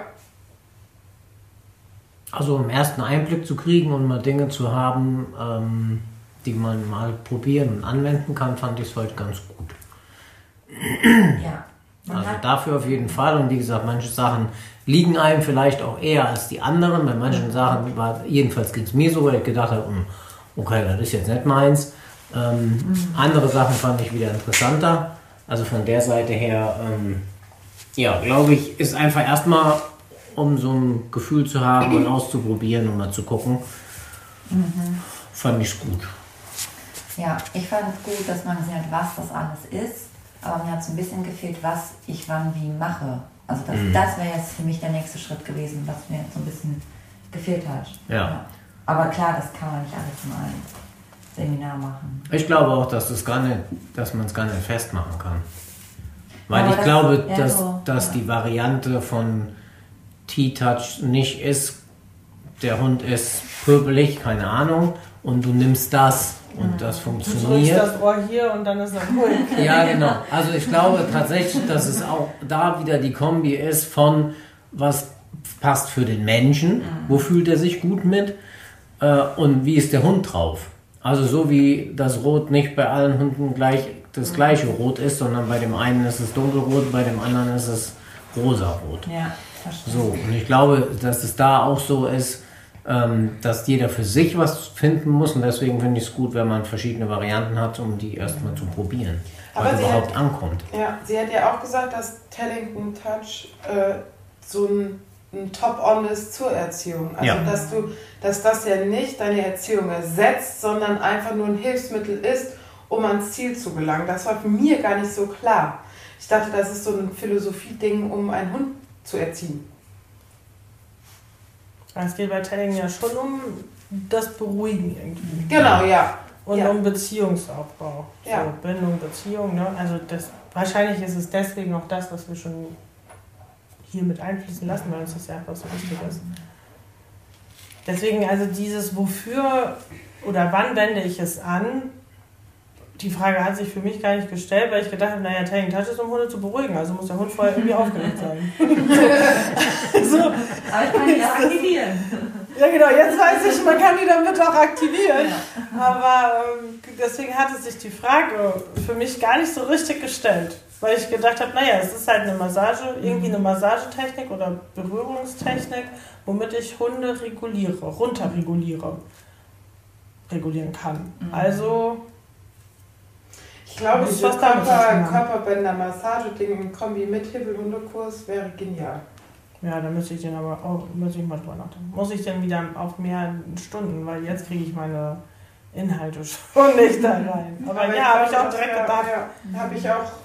Also um ersten Einblick zu kriegen und mal Dinge zu haben, ähm, die man mal probieren und anwenden kann, fand ich es heute ganz gut. Ja. Also dafür auf jeden Fall. Und wie gesagt, manche Sachen liegen einem vielleicht auch eher als die anderen. Bei manchen Sachen war, jedenfalls ging es mir so, weil ich gedacht habe, okay, das ist jetzt nicht meins. Ähm, mhm. Andere Sachen fand ich wieder interessanter. Also von der Seite her, ähm, ja, glaube ich, ist einfach erstmal, um so ein Gefühl zu haben und auszuprobieren und mal zu gucken, mhm. fand ich es gut. Ja, ich fand es gut, dass man gesehen hat, was das alles ist. Aber mir hat es ein bisschen gefehlt, was ich wann wie mache. Also das, mhm. das wäre jetzt für mich der nächste Schritt gewesen, was mir jetzt so ein bisschen gefehlt hat. Ja. Ja. Aber klar, das kann man nicht alles in einem Seminar machen. Ich glaube auch, dass, das gar nicht, dass man es gar nicht festmachen kann. Weil aber ich das, glaube, ja, dass, so, dass ja. die Variante von T-Touch nicht ist, der Hund ist pöbelig, keine Ahnung, und du nimmst das und das funktioniert. Du drückst das Ohr hier und dann ist er ruhig. Ja, genau. Also ich glaube tatsächlich, dass es auch da wieder die Kombi ist von, was passt für den Menschen, wo fühlt er sich gut mit äh, und wie ist der Hund drauf. Also so wie das Rot nicht bei allen Hunden gleich das gleiche Rot ist, sondern bei dem einen ist es dunkelrot, bei dem anderen ist es rosarot. Ja, verstehe. So, und ich glaube, dass es da auch so ist, ähm, dass jeder für sich was finden muss und deswegen finde ich es gut, wenn man verschiedene Varianten hat, um die erstmal zu probieren, Aber was sie überhaupt hat, ankommt. Ja, sie hat ja auch gesagt, dass Tellington Touch äh, so ein, ein Top-On ist zur Erziehung. Also Ja. dass du, dass das ja nicht deine Erziehung ersetzt, sondern einfach nur ein Hilfsmittel ist, um ans Ziel zu gelangen. Das war für mir gar nicht so klar. Ich dachte, das ist so ein Philosophie-Ding, um einen Hund zu erziehen. Es geht bei Telling ja schon um das Beruhigen irgendwie. Genau, ja. Und ja. um Beziehungsaufbau. Ja. So, Bindung, Beziehung. Ne? Also das, wahrscheinlich ist es deswegen auch das, was wir schon hier mit einfließen lassen, weil uns das ja einfach so wichtig ist. Deswegen also dieses wofür oder wann wende ich es an, die Frage hat sich für mich gar nicht gestellt, weil ich gedacht habe, naja, Telling Touch ist, um Hunde zu beruhigen, also muss der Hund vorher irgendwie aufgeregt sein. so. Aber ich kann die auch aktivieren. Ja genau, jetzt weiß ich, man kann die damit auch aktivieren. Ja. Aber ähm, deswegen hatte sich die Frage für mich gar nicht so richtig gestellt. Weil ich gedacht habe, naja, es ist halt eine Massage, irgendwie eine Massagetechnik oder Berührungstechnik, womit ich Hunde reguliere, runterreguliere, regulieren kann. Mhm. Also ich glaube, das so was damit zu tun Körper, haben. Körperbänder-Massage-Ding im Kombi mit Hibbel-Hundekurs wäre genial. Ja, da müsste ich den aber auch, muss ich mal drüber nachdenken. Muss ich denn wieder auf mehr Stunden, weil jetzt kriege ich meine Inhalte schon nicht da rein. Aber, aber ja, habe ich auch direkt gedacht. Ja, habe ich auch.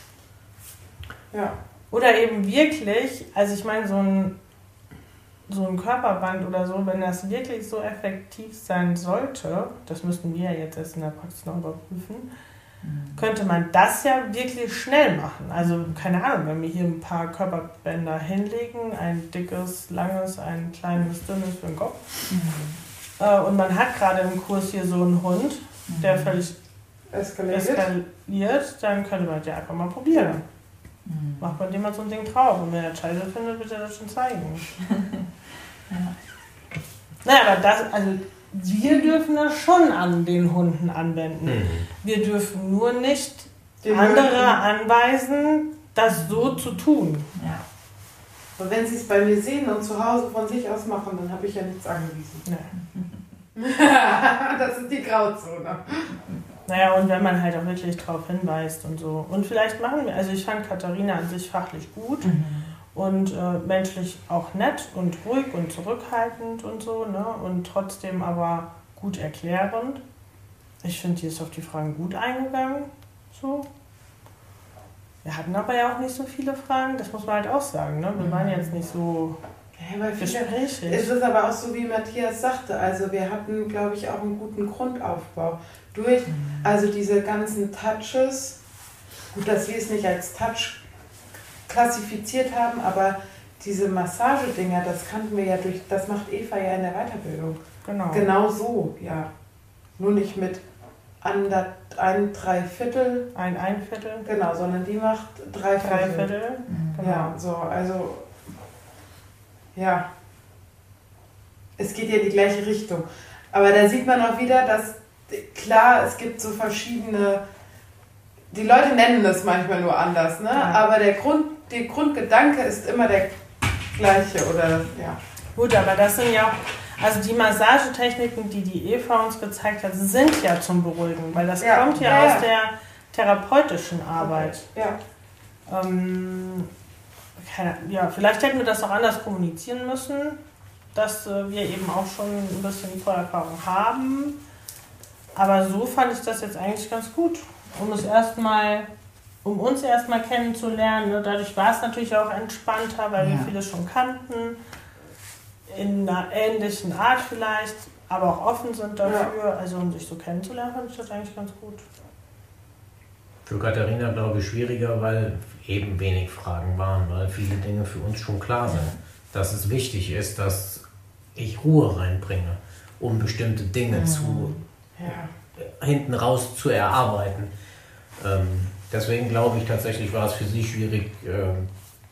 Ja. Oder eben wirklich, also ich meine, so ein, so ein Körperband oder so, wenn das wirklich so effektiv sein sollte, das müssten wir ja jetzt erst in der Praxis noch überprüfen, könnte man das ja wirklich schnell machen. Also keine Ahnung, wenn wir hier ein paar Körperbänder hinlegen, ein dickes, langes, ein kleines, dünnes für den Kopf. Mhm. Äh, und man hat gerade im Kurs hier so einen Hund, mhm. der völlig eskaliert. eskaliert, dann könnte man das ja einfach mal probieren. Mhm. Macht man dem mal so ein Ding drauf und wenn er scheiße findet, wird er das schon zeigen. ja. Naja, aber das, also wir dürfen das schon an den Hunden anwenden. Mhm. Wir dürfen nur nicht den andere Hunden anweisen, das so zu tun. Ja. Und wenn sie es bei mir sehen und zu Hause von sich aus machen, dann habe ich ja nichts angewiesen. Nee. Das ist die Grauzone. Naja, und wenn man halt auch wirklich drauf hinweist und so. Und vielleicht machen wir, also ich fand Katharina an sich fachlich gut. Mhm. Und äh, menschlich auch nett und ruhig und zurückhaltend und so, ne? Und trotzdem aber gut erklärend. Ich finde, die ist auf die Fragen gut eingegangen. So. Wir hatten aber ja auch nicht so viele Fragen, das muss man halt auch sagen, ne? Wir waren jetzt nicht so Ja, weil Gesprächig. es ist aber auch so, wie Matthias sagte, also wir hatten, glaube ich, auch einen guten Grundaufbau. Durch, also diese ganzen Touches, gut, dass wir es nicht als Touch klassifiziert haben, aber diese Massagedinger, das kannten wir ja durch, das macht Eva ja in der Weiterbildung. Genau. Genau so, ja. Nur nicht mit ander, ein Dreiviertel, Ein Einviertel. genau, sondern die macht drei Viertel. Dreiviertel. Genau. Ja, so, also, ja. Es geht ja in die gleiche Richtung. Aber da sieht man auch wieder, dass, klar, es gibt so verschiedene, die Leute nennen das manchmal nur anders, ne? Ja. Aber der Grund, der Grundgedanke ist immer der gleiche, oder, ja. Gut, aber das sind ja auch, also die Massagetechniken, die die Eva uns gezeigt hat, sind ja zum Beruhigen, weil das Ja, kommt ja, ja, aus ja. der therapeutischen Arbeit. Ja. Ähm, keine, ja, vielleicht hätten wir das auch anders kommunizieren müssen, dass äh, wir eben auch schon ein bisschen Vorerfahrung haben. Aber so fand ich das jetzt eigentlich ganz gut, um es erstmal, um uns erstmal kennenzulernen. Ne? Dadurch war es natürlich auch entspannter, weil Ja. wir vieles schon kannten. In einer ähnlichen Art vielleicht, aber auch offen sind dafür. Also um sich so kennenzulernen, fand ich das eigentlich ganz gut. Für Katharina, glaube ich, schwieriger, weil eben wenig Fragen waren, weil viele Dinge für uns schon klar sind. Dass es wichtig ist, dass ich Ruhe reinbringe, um bestimmte Dinge Mhm. zu Ja. hinten raus zu erarbeiten. Ähm, deswegen glaube ich tatsächlich war es für sie schwierig, ähm,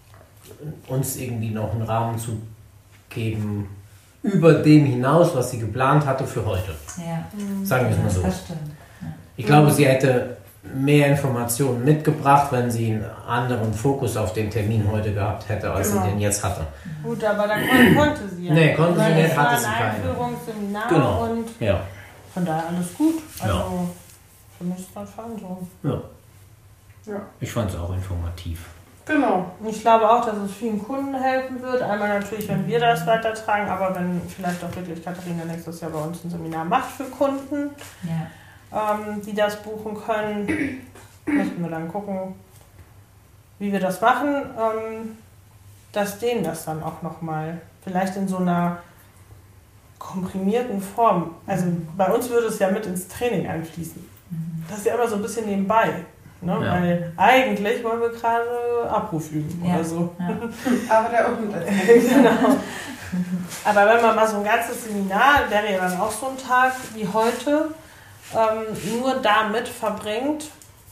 uns irgendwie noch einen Rahmen zu geben über dem hinaus, was sie geplant hatte für heute. Ja, Sagen wir es mal so. das stimmt. Ich glaube, sie hätte mehr Informationen mitgebracht, wenn sie einen anderen Fokus auf den Termin heute gehabt hätte, als Genau. sie den jetzt hatte. Gut, aber da kon konnte sie ja. Nee, konnte sie Weil nicht, es hatte war sie ein keine. Einführungsseminar Genau. und Ja. von daher alles gut. Also Ja. für mich ist das fein so. ja. Ja. Ich fand es auch informativ. Genau. Und ich glaube auch, dass es vielen Kunden helfen wird. Einmal natürlich, wenn wir das weitertragen, aber wenn vielleicht auch wirklich Katharina nächstes Jahr bei uns ein Seminar macht für Kunden, Ja. ähm, die das buchen können, müssen wir dann gucken, wie wir das machen, ähm, dass denen das dann auch nochmal, vielleicht in so einer komprimierten Form, also bei uns würde es ja mit ins Training einfließen. Das ist ja immer so ein bisschen nebenbei. Ne? Ja. Weil eigentlich wollen wir gerade Abruf üben Ja. oder so. Ja. Aber der Unten Genau. Aber wenn man mal so ein ganzes Seminar, wäre ja dann auch so ein Tag wie heute, ähm, nur damit verbringt,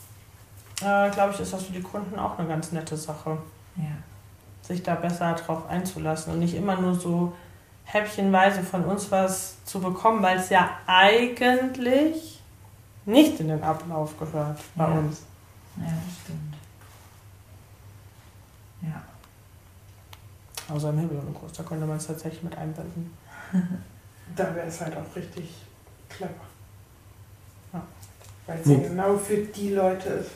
äh, glaube ich, ist das für die Kunden auch eine ganz nette Sache, Ja. sich da besser drauf einzulassen und nicht immer nur so häppchenweise von uns was zu bekommen, weil es ja eigentlich nicht in den Ablauf gehört bei Ja. uns. Ja, das stimmt. Ja. Außer im Hebelkurs, da könnte man es tatsächlich mit einbinden. Da wäre es halt auch richtig clever. Ja. Weil es ja Wo- genau für die Leute ist.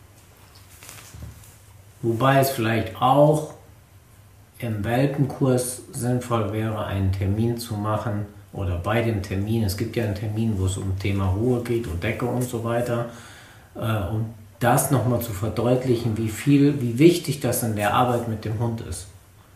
Wobei es vielleicht auch im Welpenkurs sinnvoll wäre, einen Termin zu machen oder bei dem Termin, es gibt ja einen Termin, wo es um Thema Ruhe geht und Decke und so weiter, äh, um das nochmal zu verdeutlichen, wie viel, wie wichtig das in der Arbeit mit dem Hund ist.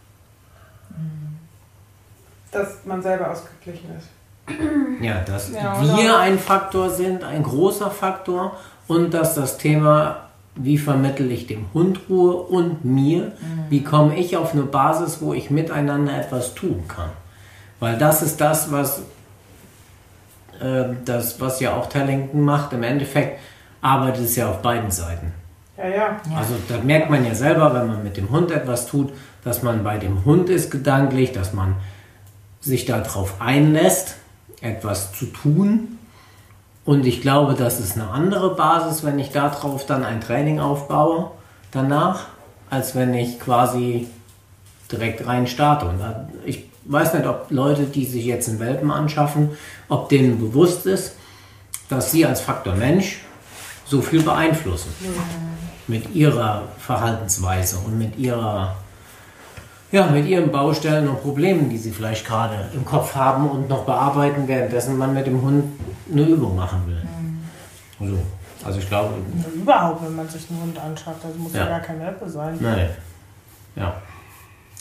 Dass man selber ausgeglichen ist. Ja, dass Ja, wir oder? ein Faktor sind, ein großer Faktor, und dass das Thema, wie vermittle ich dem Hund Ruhe und mir, wie komme ich auf eine Basis, wo ich miteinander etwas tun kann. Weil das ist das, was, äh, das, was ja auch Tellington macht. Im Endeffekt arbeitet es ja auf beiden Seiten. Ja, ja. Ja. Also da merkt man ja selber, wenn man mit dem Hund etwas tut, dass man bei dem Hund ist gedanklich, dass man sich darauf einlässt, etwas zu tun. Und ich glaube, das ist eine andere Basis, wenn ich darauf dann ein Training aufbaue danach, als wenn ich quasi direkt rein starte. Und da, ich weiß nicht, ob Leute, die sich jetzt einen Welpen anschaffen, ob denen bewusst ist, dass sie als Faktor Mensch so viel beeinflussen. Mit ihrer Verhaltensweise und mit ihrer, ja, mit ihren Baustellen und Problemen, die sie vielleicht gerade im Kopf haben und noch bearbeiten, währenddessen man mit dem Hund eine Übung machen will. So. Also ich glaube, Und überhaupt, wenn man sich einen Hund anschafft, also muss ja, Ja. gar kein Welpe sein. nein. Ja.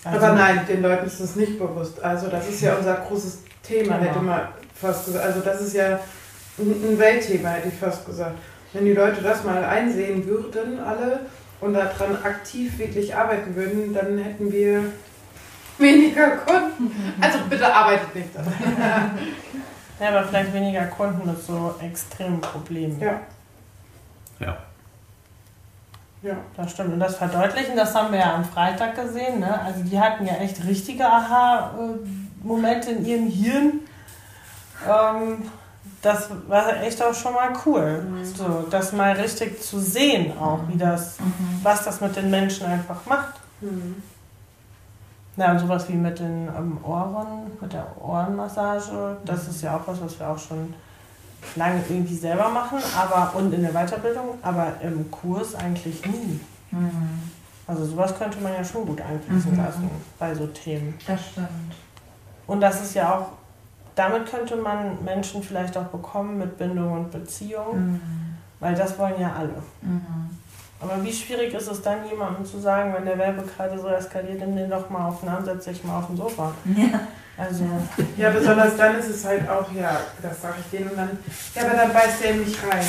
Also, aber nein, den Leuten ist das nicht bewusst. Also das ist ja unser großes Thema, Genau. hätte man fast gesagt. Also das ist ja ein ein Weltthema, hätte ich fast gesagt. Wenn die Leute das mal einsehen würden, alle, und daran aktiv wirklich arbeiten würden, dann hätten wir weniger Kunden. Also bitte arbeitet nicht daran. ja, aber vielleicht weniger Kunden mit so extremen Problemen. Ja. Ja. Ja. Das stimmt. Und das Verdeutlichen, das haben wir ja am Freitag gesehen. Ne? Also die hatten ja echt richtige Aha-Momente in ihrem Hirn. Ähm, das war echt auch schon mal cool. Mhm. So, das mal richtig zu sehen auch, wie das, mhm. was das mit den Menschen einfach macht. Mhm. Ja, und sowas wie mit den ähm, Ohren, mit der Ohrenmassage, das ist ja auch was, was wir auch schon lange irgendwie selber machen, aber und in der Weiterbildung, aber im Kurs eigentlich nie. Mhm. Also sowas könnte man ja schon gut einfließen Mhm. lassen bei so Themen. Das stimmt. Und das ist ja auch, damit könnte man Menschen vielleicht auch bekommen mit Bindung und Beziehung, Mhm. weil das wollen ja alle. Mhm. Aber wie schwierig ist es dann, jemandem zu sagen, wenn der Welpe gerade so eskaliert, nimm den doch mal auf den Arm, setz dich mal auf den Sofa. Ja. Also, Ja, besonders dann ist es halt auch, ja, das sage ich denen und dann, ja, aber dann beißt der in mich rein.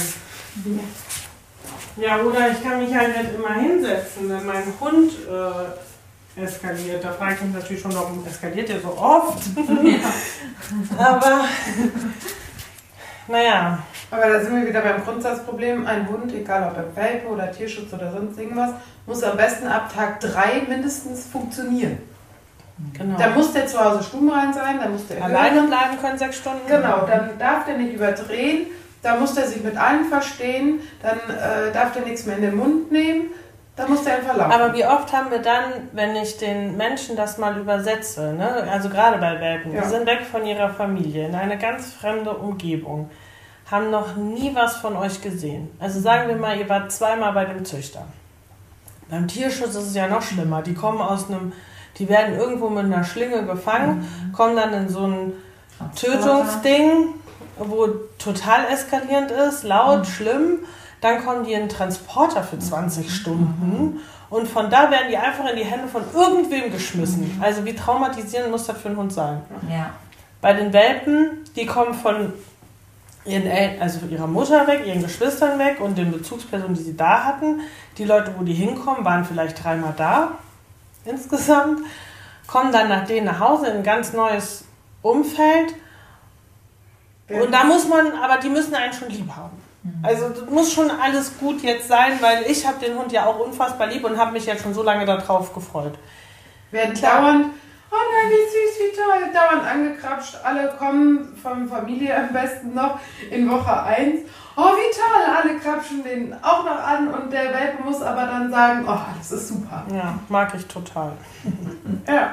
ja, oder ich kann mich halt nicht immer hinsetzen, wenn mein Hund äh, eskaliert. Da frage ich mich natürlich schon, warum eskaliert der so oft? Ja. Aber, naja. Aber da sind wir wieder beim Grundsatzproblem. Ein Hund, egal ob er Welpe oder Tierschutz oder sonst irgendwas, muss am besten ab Tag drei mindestens funktionieren. Genau. Da muss der zu Hause stummrein sein, da muss der Alleine bleiben können sechs Stunden. Genau, dann darf der nicht überdrehen, da muss der sich mit allen verstehen, dann äh, darf der nichts mehr in den Mund nehmen, da muss der einfach laufen. Aber wie oft haben wir dann, wenn ich den Menschen das mal übersetze, ne? Also gerade bei Welpen, Ja. die sind weg von ihrer Familie in eine ganz fremde Umgebung, haben noch nie was von euch gesehen. Also sagen wir mal, ihr wart zweimal bei dem Züchter. Beim Tierschutz ist es ja noch schlimmer. Die kommen aus einem, die werden irgendwo mit einer Schlinge gefangen, mhm. kommen dann in so ein Tötungsding, wo total eskalierend ist, laut, mhm. schlimm. Dann kommen die in einen Transporter für zwanzig Stunden und von da werden die einfach in die Hände von irgendwem geschmissen. Also wie traumatisierend muss das für einen Hund sein? Ja. Bei den Welpen, die kommen von ihren El- also von ihrer Mutter weg, ihren Geschwistern weg und den Bezugspersonen, die sie da hatten. Die Leute, wo die hinkommen, waren vielleicht dreimal da insgesamt, kommen dann nach denen nach Hause in ein ganz neues Umfeld. Und da muss man, aber die müssen einen schon lieb haben. Also das muss schon alles gut jetzt sein, weil ich habe den Hund ja auch unfassbar lieb und habe mich jetzt schon so lange darauf gefreut. Werden dauernd, oh nein, wie süß, wie toll, dauernd angekrapscht. Alle kommen von Familie am besten noch in Woche eins. Oh, wie toll, alle krapschen den auch noch an und der Welpe muss aber dann sagen, oh, das ist super. Ja, mag ich total. Ja.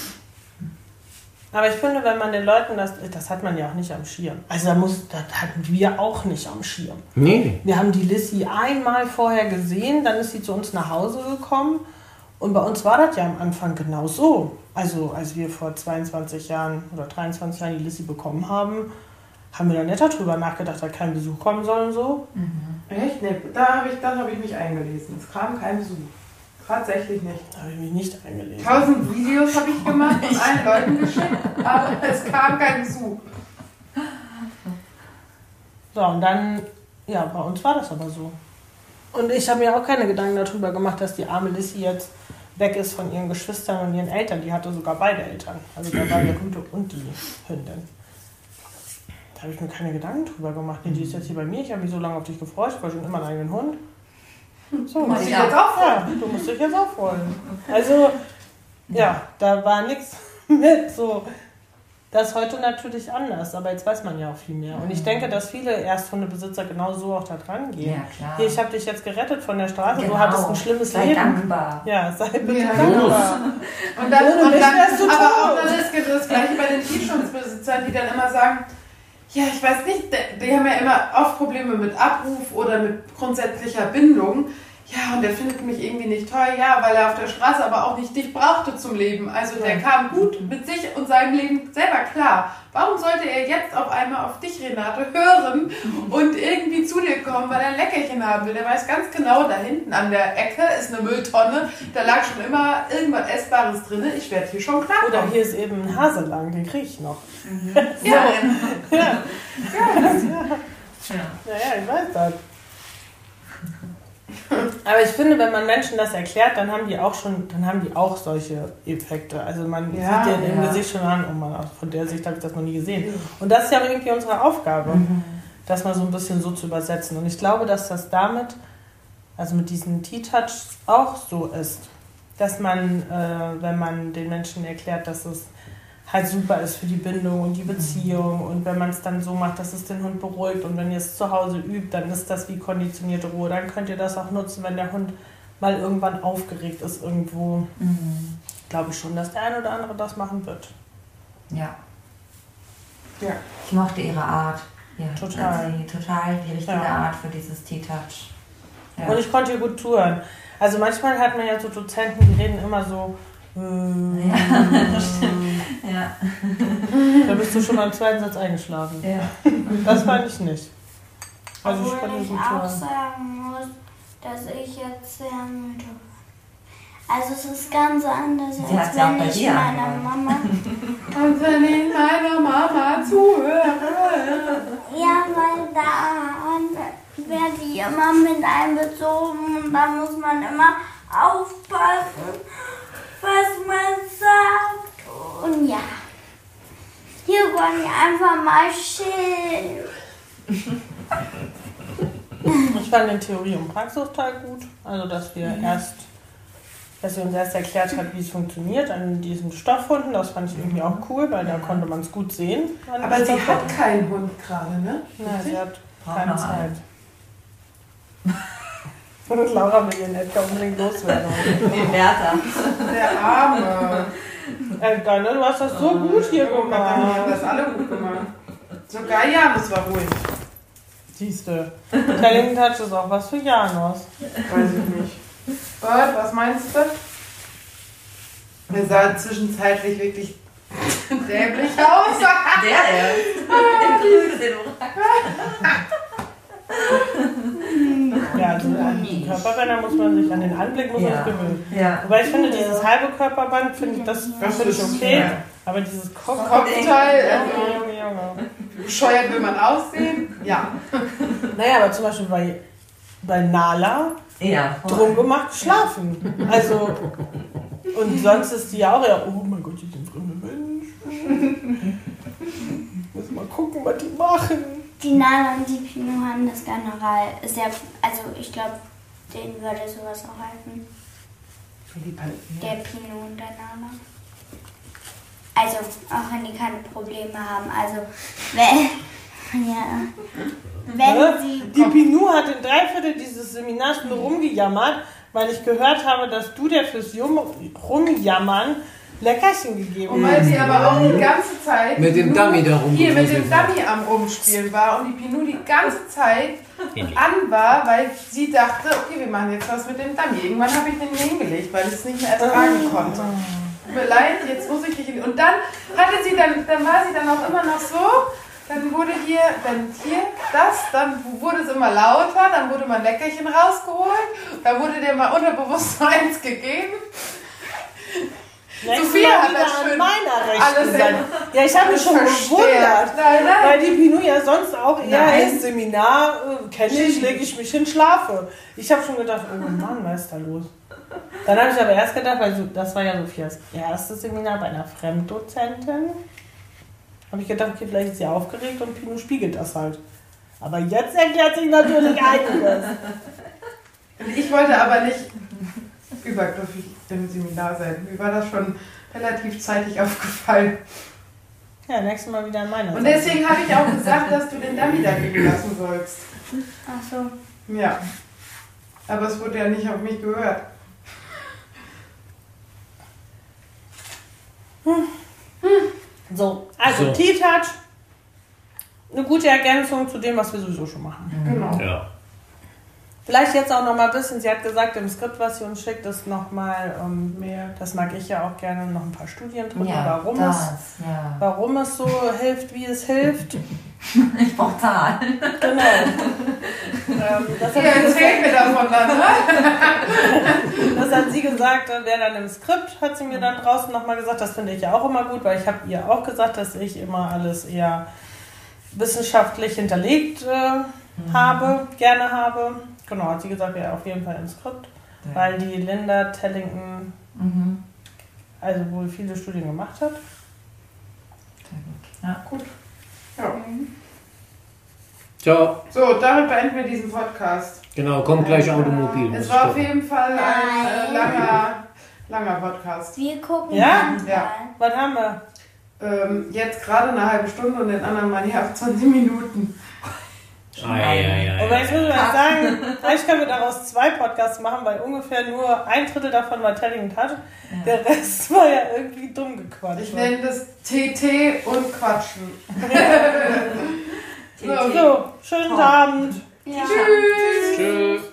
Aber ich finde, wenn man den Leuten das, das hat man ja auch nicht am Schirm. Also da muss, das hatten wir auch nicht am Schirm. Nee. Wir haben die Lissy einmal vorher gesehen, dann ist sie zu uns nach Hause gekommen und bei uns war das ja am Anfang genau so. Also als wir vor zweiundzwanzig Jahren oder dreiundzwanzig Jahren die Lissy bekommen haben, haben wir da nicht darüber nachgedacht, dass kein Besuch kommen soll und so. Mhm. Echt? Nee, da habe ich, dann hab ich mich eingelesen. Es kam kein Besuch. Tatsächlich nicht. Da habe ich mich nicht eingelesen. Tausend Videos habe ich gemacht und allen Leuten geschickt, aber es kam kein Besuch. So, und dann, ja, bei uns war das aber so. Und ich habe mir auch keine Gedanken darüber gemacht, dass die arme Lissy jetzt weg ist von ihren Geschwistern und ihren Eltern. Die hatte sogar beide Eltern. Also da war der Rüde und die Hündin. Da habe ich mir keine Gedanken drüber gemacht. Nee, die ist jetzt hier bei mir. Ich habe mich so lange auf dich gefreut. Ich war schon immer einen eigenen Hund. So, Muss ich Ja. jetzt auch ja, du musst dich jetzt auch freuen. Also, ja, da war nichts mit so. Das ist heute natürlich anders, aber jetzt weiß man ja auch viel mehr. Und ich denke, dass viele Ersthundebesitzer genau so auch da dran gehen. Ja, klar. Hier, ich habe dich jetzt gerettet von der Straße, Genau. du hattest ein schlimmes Sei Leben. dankbar. Ja, sei bitte Ja, dankbar. Und dann, Ohne und mich dann wärst du aber auch tot. dann ist das gleiche bei den Tierschutzbesitzern, die dann immer sagen, ja, ich weiß nicht, die haben ja immer oft Probleme mit Abruf oder mit grundsätzlicher Bindung. ja, und der findet mich irgendwie nicht toll, ja, weil er auf der Straße aber auch nicht dich brauchte zum Leben. Also der kam gut mit sich und seinem Leben selber klar. Warum sollte er jetzt auf einmal auf dich, Renate, hören und irgendwie zu dir kommen, weil er ein Leckerchen haben will? Der weiß ganz genau, da hinten an der Ecke ist eine Mülltonne, da lag schon immer irgendwas Essbares drin. Ich werde hier schon klar. Oder hier ist eben ein Hase lang, den kriege ich noch. Mhm. So. Ja, Ja. ja. Naja, ich weiß das. Aber ich finde, wenn man Menschen das erklärt, dann haben die auch schon, dann haben die auch solche Effekte. Also man Ja, sieht ja im ja. Gesicht schon an, oh man, von der Sicht habe ich das noch nie gesehen. Und das ist ja irgendwie unsere Aufgabe, Mhm. das mal so ein bisschen so zu übersetzen. Und ich glaube, dass das damit, also mit diesen T-Touch auch so ist, dass man, äh, wenn man den Menschen erklärt, dass es halt super ist für die Bindung und die Beziehung und wenn man es dann so macht, dass es den Hund beruhigt und wenn ihr es zu Hause übt, dann ist das wie konditionierte Ruhe. Dann könnt ihr das auch nutzen, wenn der Hund mal irgendwann aufgeregt ist irgendwo. Mhm. Glaube ich schon, dass der eine oder andere das machen wird. Ja. Ja. Ich mochte ihre Art. Ja, Total. Sie, total die richtige Ja. Art für dieses T-Touch. Ja. Und ich konnte ihr gut zuhören. Also manchmal hat man ja so Dozenten, die reden immer so. Äh, ja. Da bist du schon beim zweiten Satz eingeschlafen. Ja. Das fand ich nicht. Also ich Obwohl konnte ihr ich gut auch zuhören. sagen muss, dass ich jetzt sehr müde bin. Also es ist ganz anders, Sie als hat's ja auch wenn bei ich dir meiner angehört. Mama... Und wenn ich meiner Mama zuhöre. Ja, weil da wird die immer mit einbezogen und da muss man immer aufpassen, was man sagt. Und ja, hier wollen wir einfach mal chillen. Ich fand den Theorie- und Praxisteil gut. Also, dass wir erst, dass sie uns erst erklärt hat, wie es funktioniert an diesen Stoffhunden. Das fand ich irgendwie auch cool, weil da konnte man es gut sehen. an Aber den sie hat Stoffhunden. keinen Hund gerade, ne? Nein, sie hat Braucht keine noch Zeit. Und Laura will ihren Edgar unbedingt loswerden. Wie Bertha. Der Arme. Edgar, ne? Du hast das so gut hier Oh Gott, dann haben gemacht. das alle gut gemacht. Sogar Janus war ruhig. Siehste. Telling Touch ist auch was für Janos. Weiß ich nicht. Bert, was meinst du? Er sah zwischenzeitlich wirklich dämlich aus. Der, der. Ich den Ja, also an die Körperbänder muss man sich, an den Anblick muss man Ja. sich gewöhnen. Ja. Wobei ich finde, dieses halbe Körperband, finde ich, das, das finde ich okay. Ja. Aber dieses Kopf... Kopfteil, Junge, also Junge, Junge. bescheuert will man aussehen. Ja. Naja, aber zum Beispiel bei, bei Nala Ja. drum gemacht schlafen. Also, und sonst ist die ja auch ja, oh mein Gott, die sind fremde Menschen. Muss mal gucken, was die machen. Die Nala und die Pino haben das generell sehr, also ich glaube, denen würde sowas auch helfen. Der Pino und der Nala. Also, auch wenn die keine Probleme haben. Also, wenn, ja, wenn sie... Die Pinou hat in drei Viertel dieses Seminars nur rumgejammert, weil ich gehört habe, dass du der fürs Jum- Rumjammern Leckerchen gegeben Und hast. weil sie aber auch die ganze Zeit Mit dem nur Dummy da hier mit dem rumgewuselt hat. Dummy am Rumspielen war und die Pinou die ganze Zeit an war, weil sie dachte, okay, wir machen jetzt was mit dem Dummy. Irgendwann habe ich den hingelegt, weil ich es nicht mehr ertragen konnte. Tut mir leid, jetzt muss ich dich... Und dann hatte sie dann, dann war sie dann auch immer noch so, dann wurde hier, dann hier, das, dann wurde es immer lauter, dann wurde mal ein Leckerchen rausgeholt, dann wurde dir mal unterbewusst eins gegeben. Nächstes Sophia Mal hat wieder das an schön meiner alles rechten Seite. Ja, ich habe mich schon verstärkt. gewundert. Nein, nein. Weil die Pinou ja sonst auch eher Nein. ist Seminar, äh, kenne ich, lege ich mich hin, schlafe. Ich habe schon gedacht, oh Mann, was ist da los? Dann habe ich aber erst gedacht, weil so, das war ja Sophias erstes Seminar bei einer Fremddozentin. Habe ich gedacht, okay, vielleicht ist sie aufgeregt und Pinou spiegelt das halt. Aber jetzt erklärt sich natürlich einiges. Ich wollte aber nicht übergriffig im Seminar sein. Mir war das schon relativ zeitig aufgefallen. Ja, nächstes Mal wieder an meiner Und Seite. deswegen habe ich auch gesagt, dass du den Dummy da liegen lassen sollst. Ach so. Ja. Aber es wurde ja nicht auf mich gehört. So, also So. T-Touch, eine gute Ergänzung zu dem, was wir sowieso schon machen. Genau. Ja. Vielleicht jetzt auch noch mal ein bisschen, sie hat gesagt, im Skript, was sie uns schickt, ist noch mal ähm, mehr, das mag ich ja auch gerne, noch ein paar Studien drin, Ja, warum, das, es, ja. warum es so hilft, wie es hilft. Ich brauche Zahlen. Genau. ähm, das, Ja, hat sie erzähl mir davon dann, ne? gesagt, das hat sie gesagt, wäre dann im Skript, hat sie mir dann draußen nochmal gesagt, das finde ich ja auch immer gut, weil ich habe ihr auch gesagt, dass ich immer alles eher wissenschaftlich hinterlegt äh, mhm. habe, gerne habe. Genau, hat sie gesagt, ja, auf jeden Fall im Skript, ja. Weil die Linda Tellington Mhm. also wohl viele Studien gemacht hat. Sehr gut. Ja, gut. Ja. Ciao. So, damit beenden wir diesen Podcast. Genau, kommt gleich Automobil. Es war auf jeden Fall ein äh, langer, langer Podcast. Wir gucken Ja? dann Ja. mal. Was haben wir? Ähm, jetzt gerade eine halbe Stunde und den anderen mal ja zwanzig Minuten. Ei, ei, ei, Aber ei. jetzt muss ich mal sagen, vielleicht können wir daraus zwei Podcasts machen, weil ungefähr nur ein Drittel davon war Tellington hat. Ja. Der Rest war ja irgendwie dumm gequatscht. Ich nenne das T T und Quatschen. So, schönen Abend. Ja. Tschüss. Tschüss.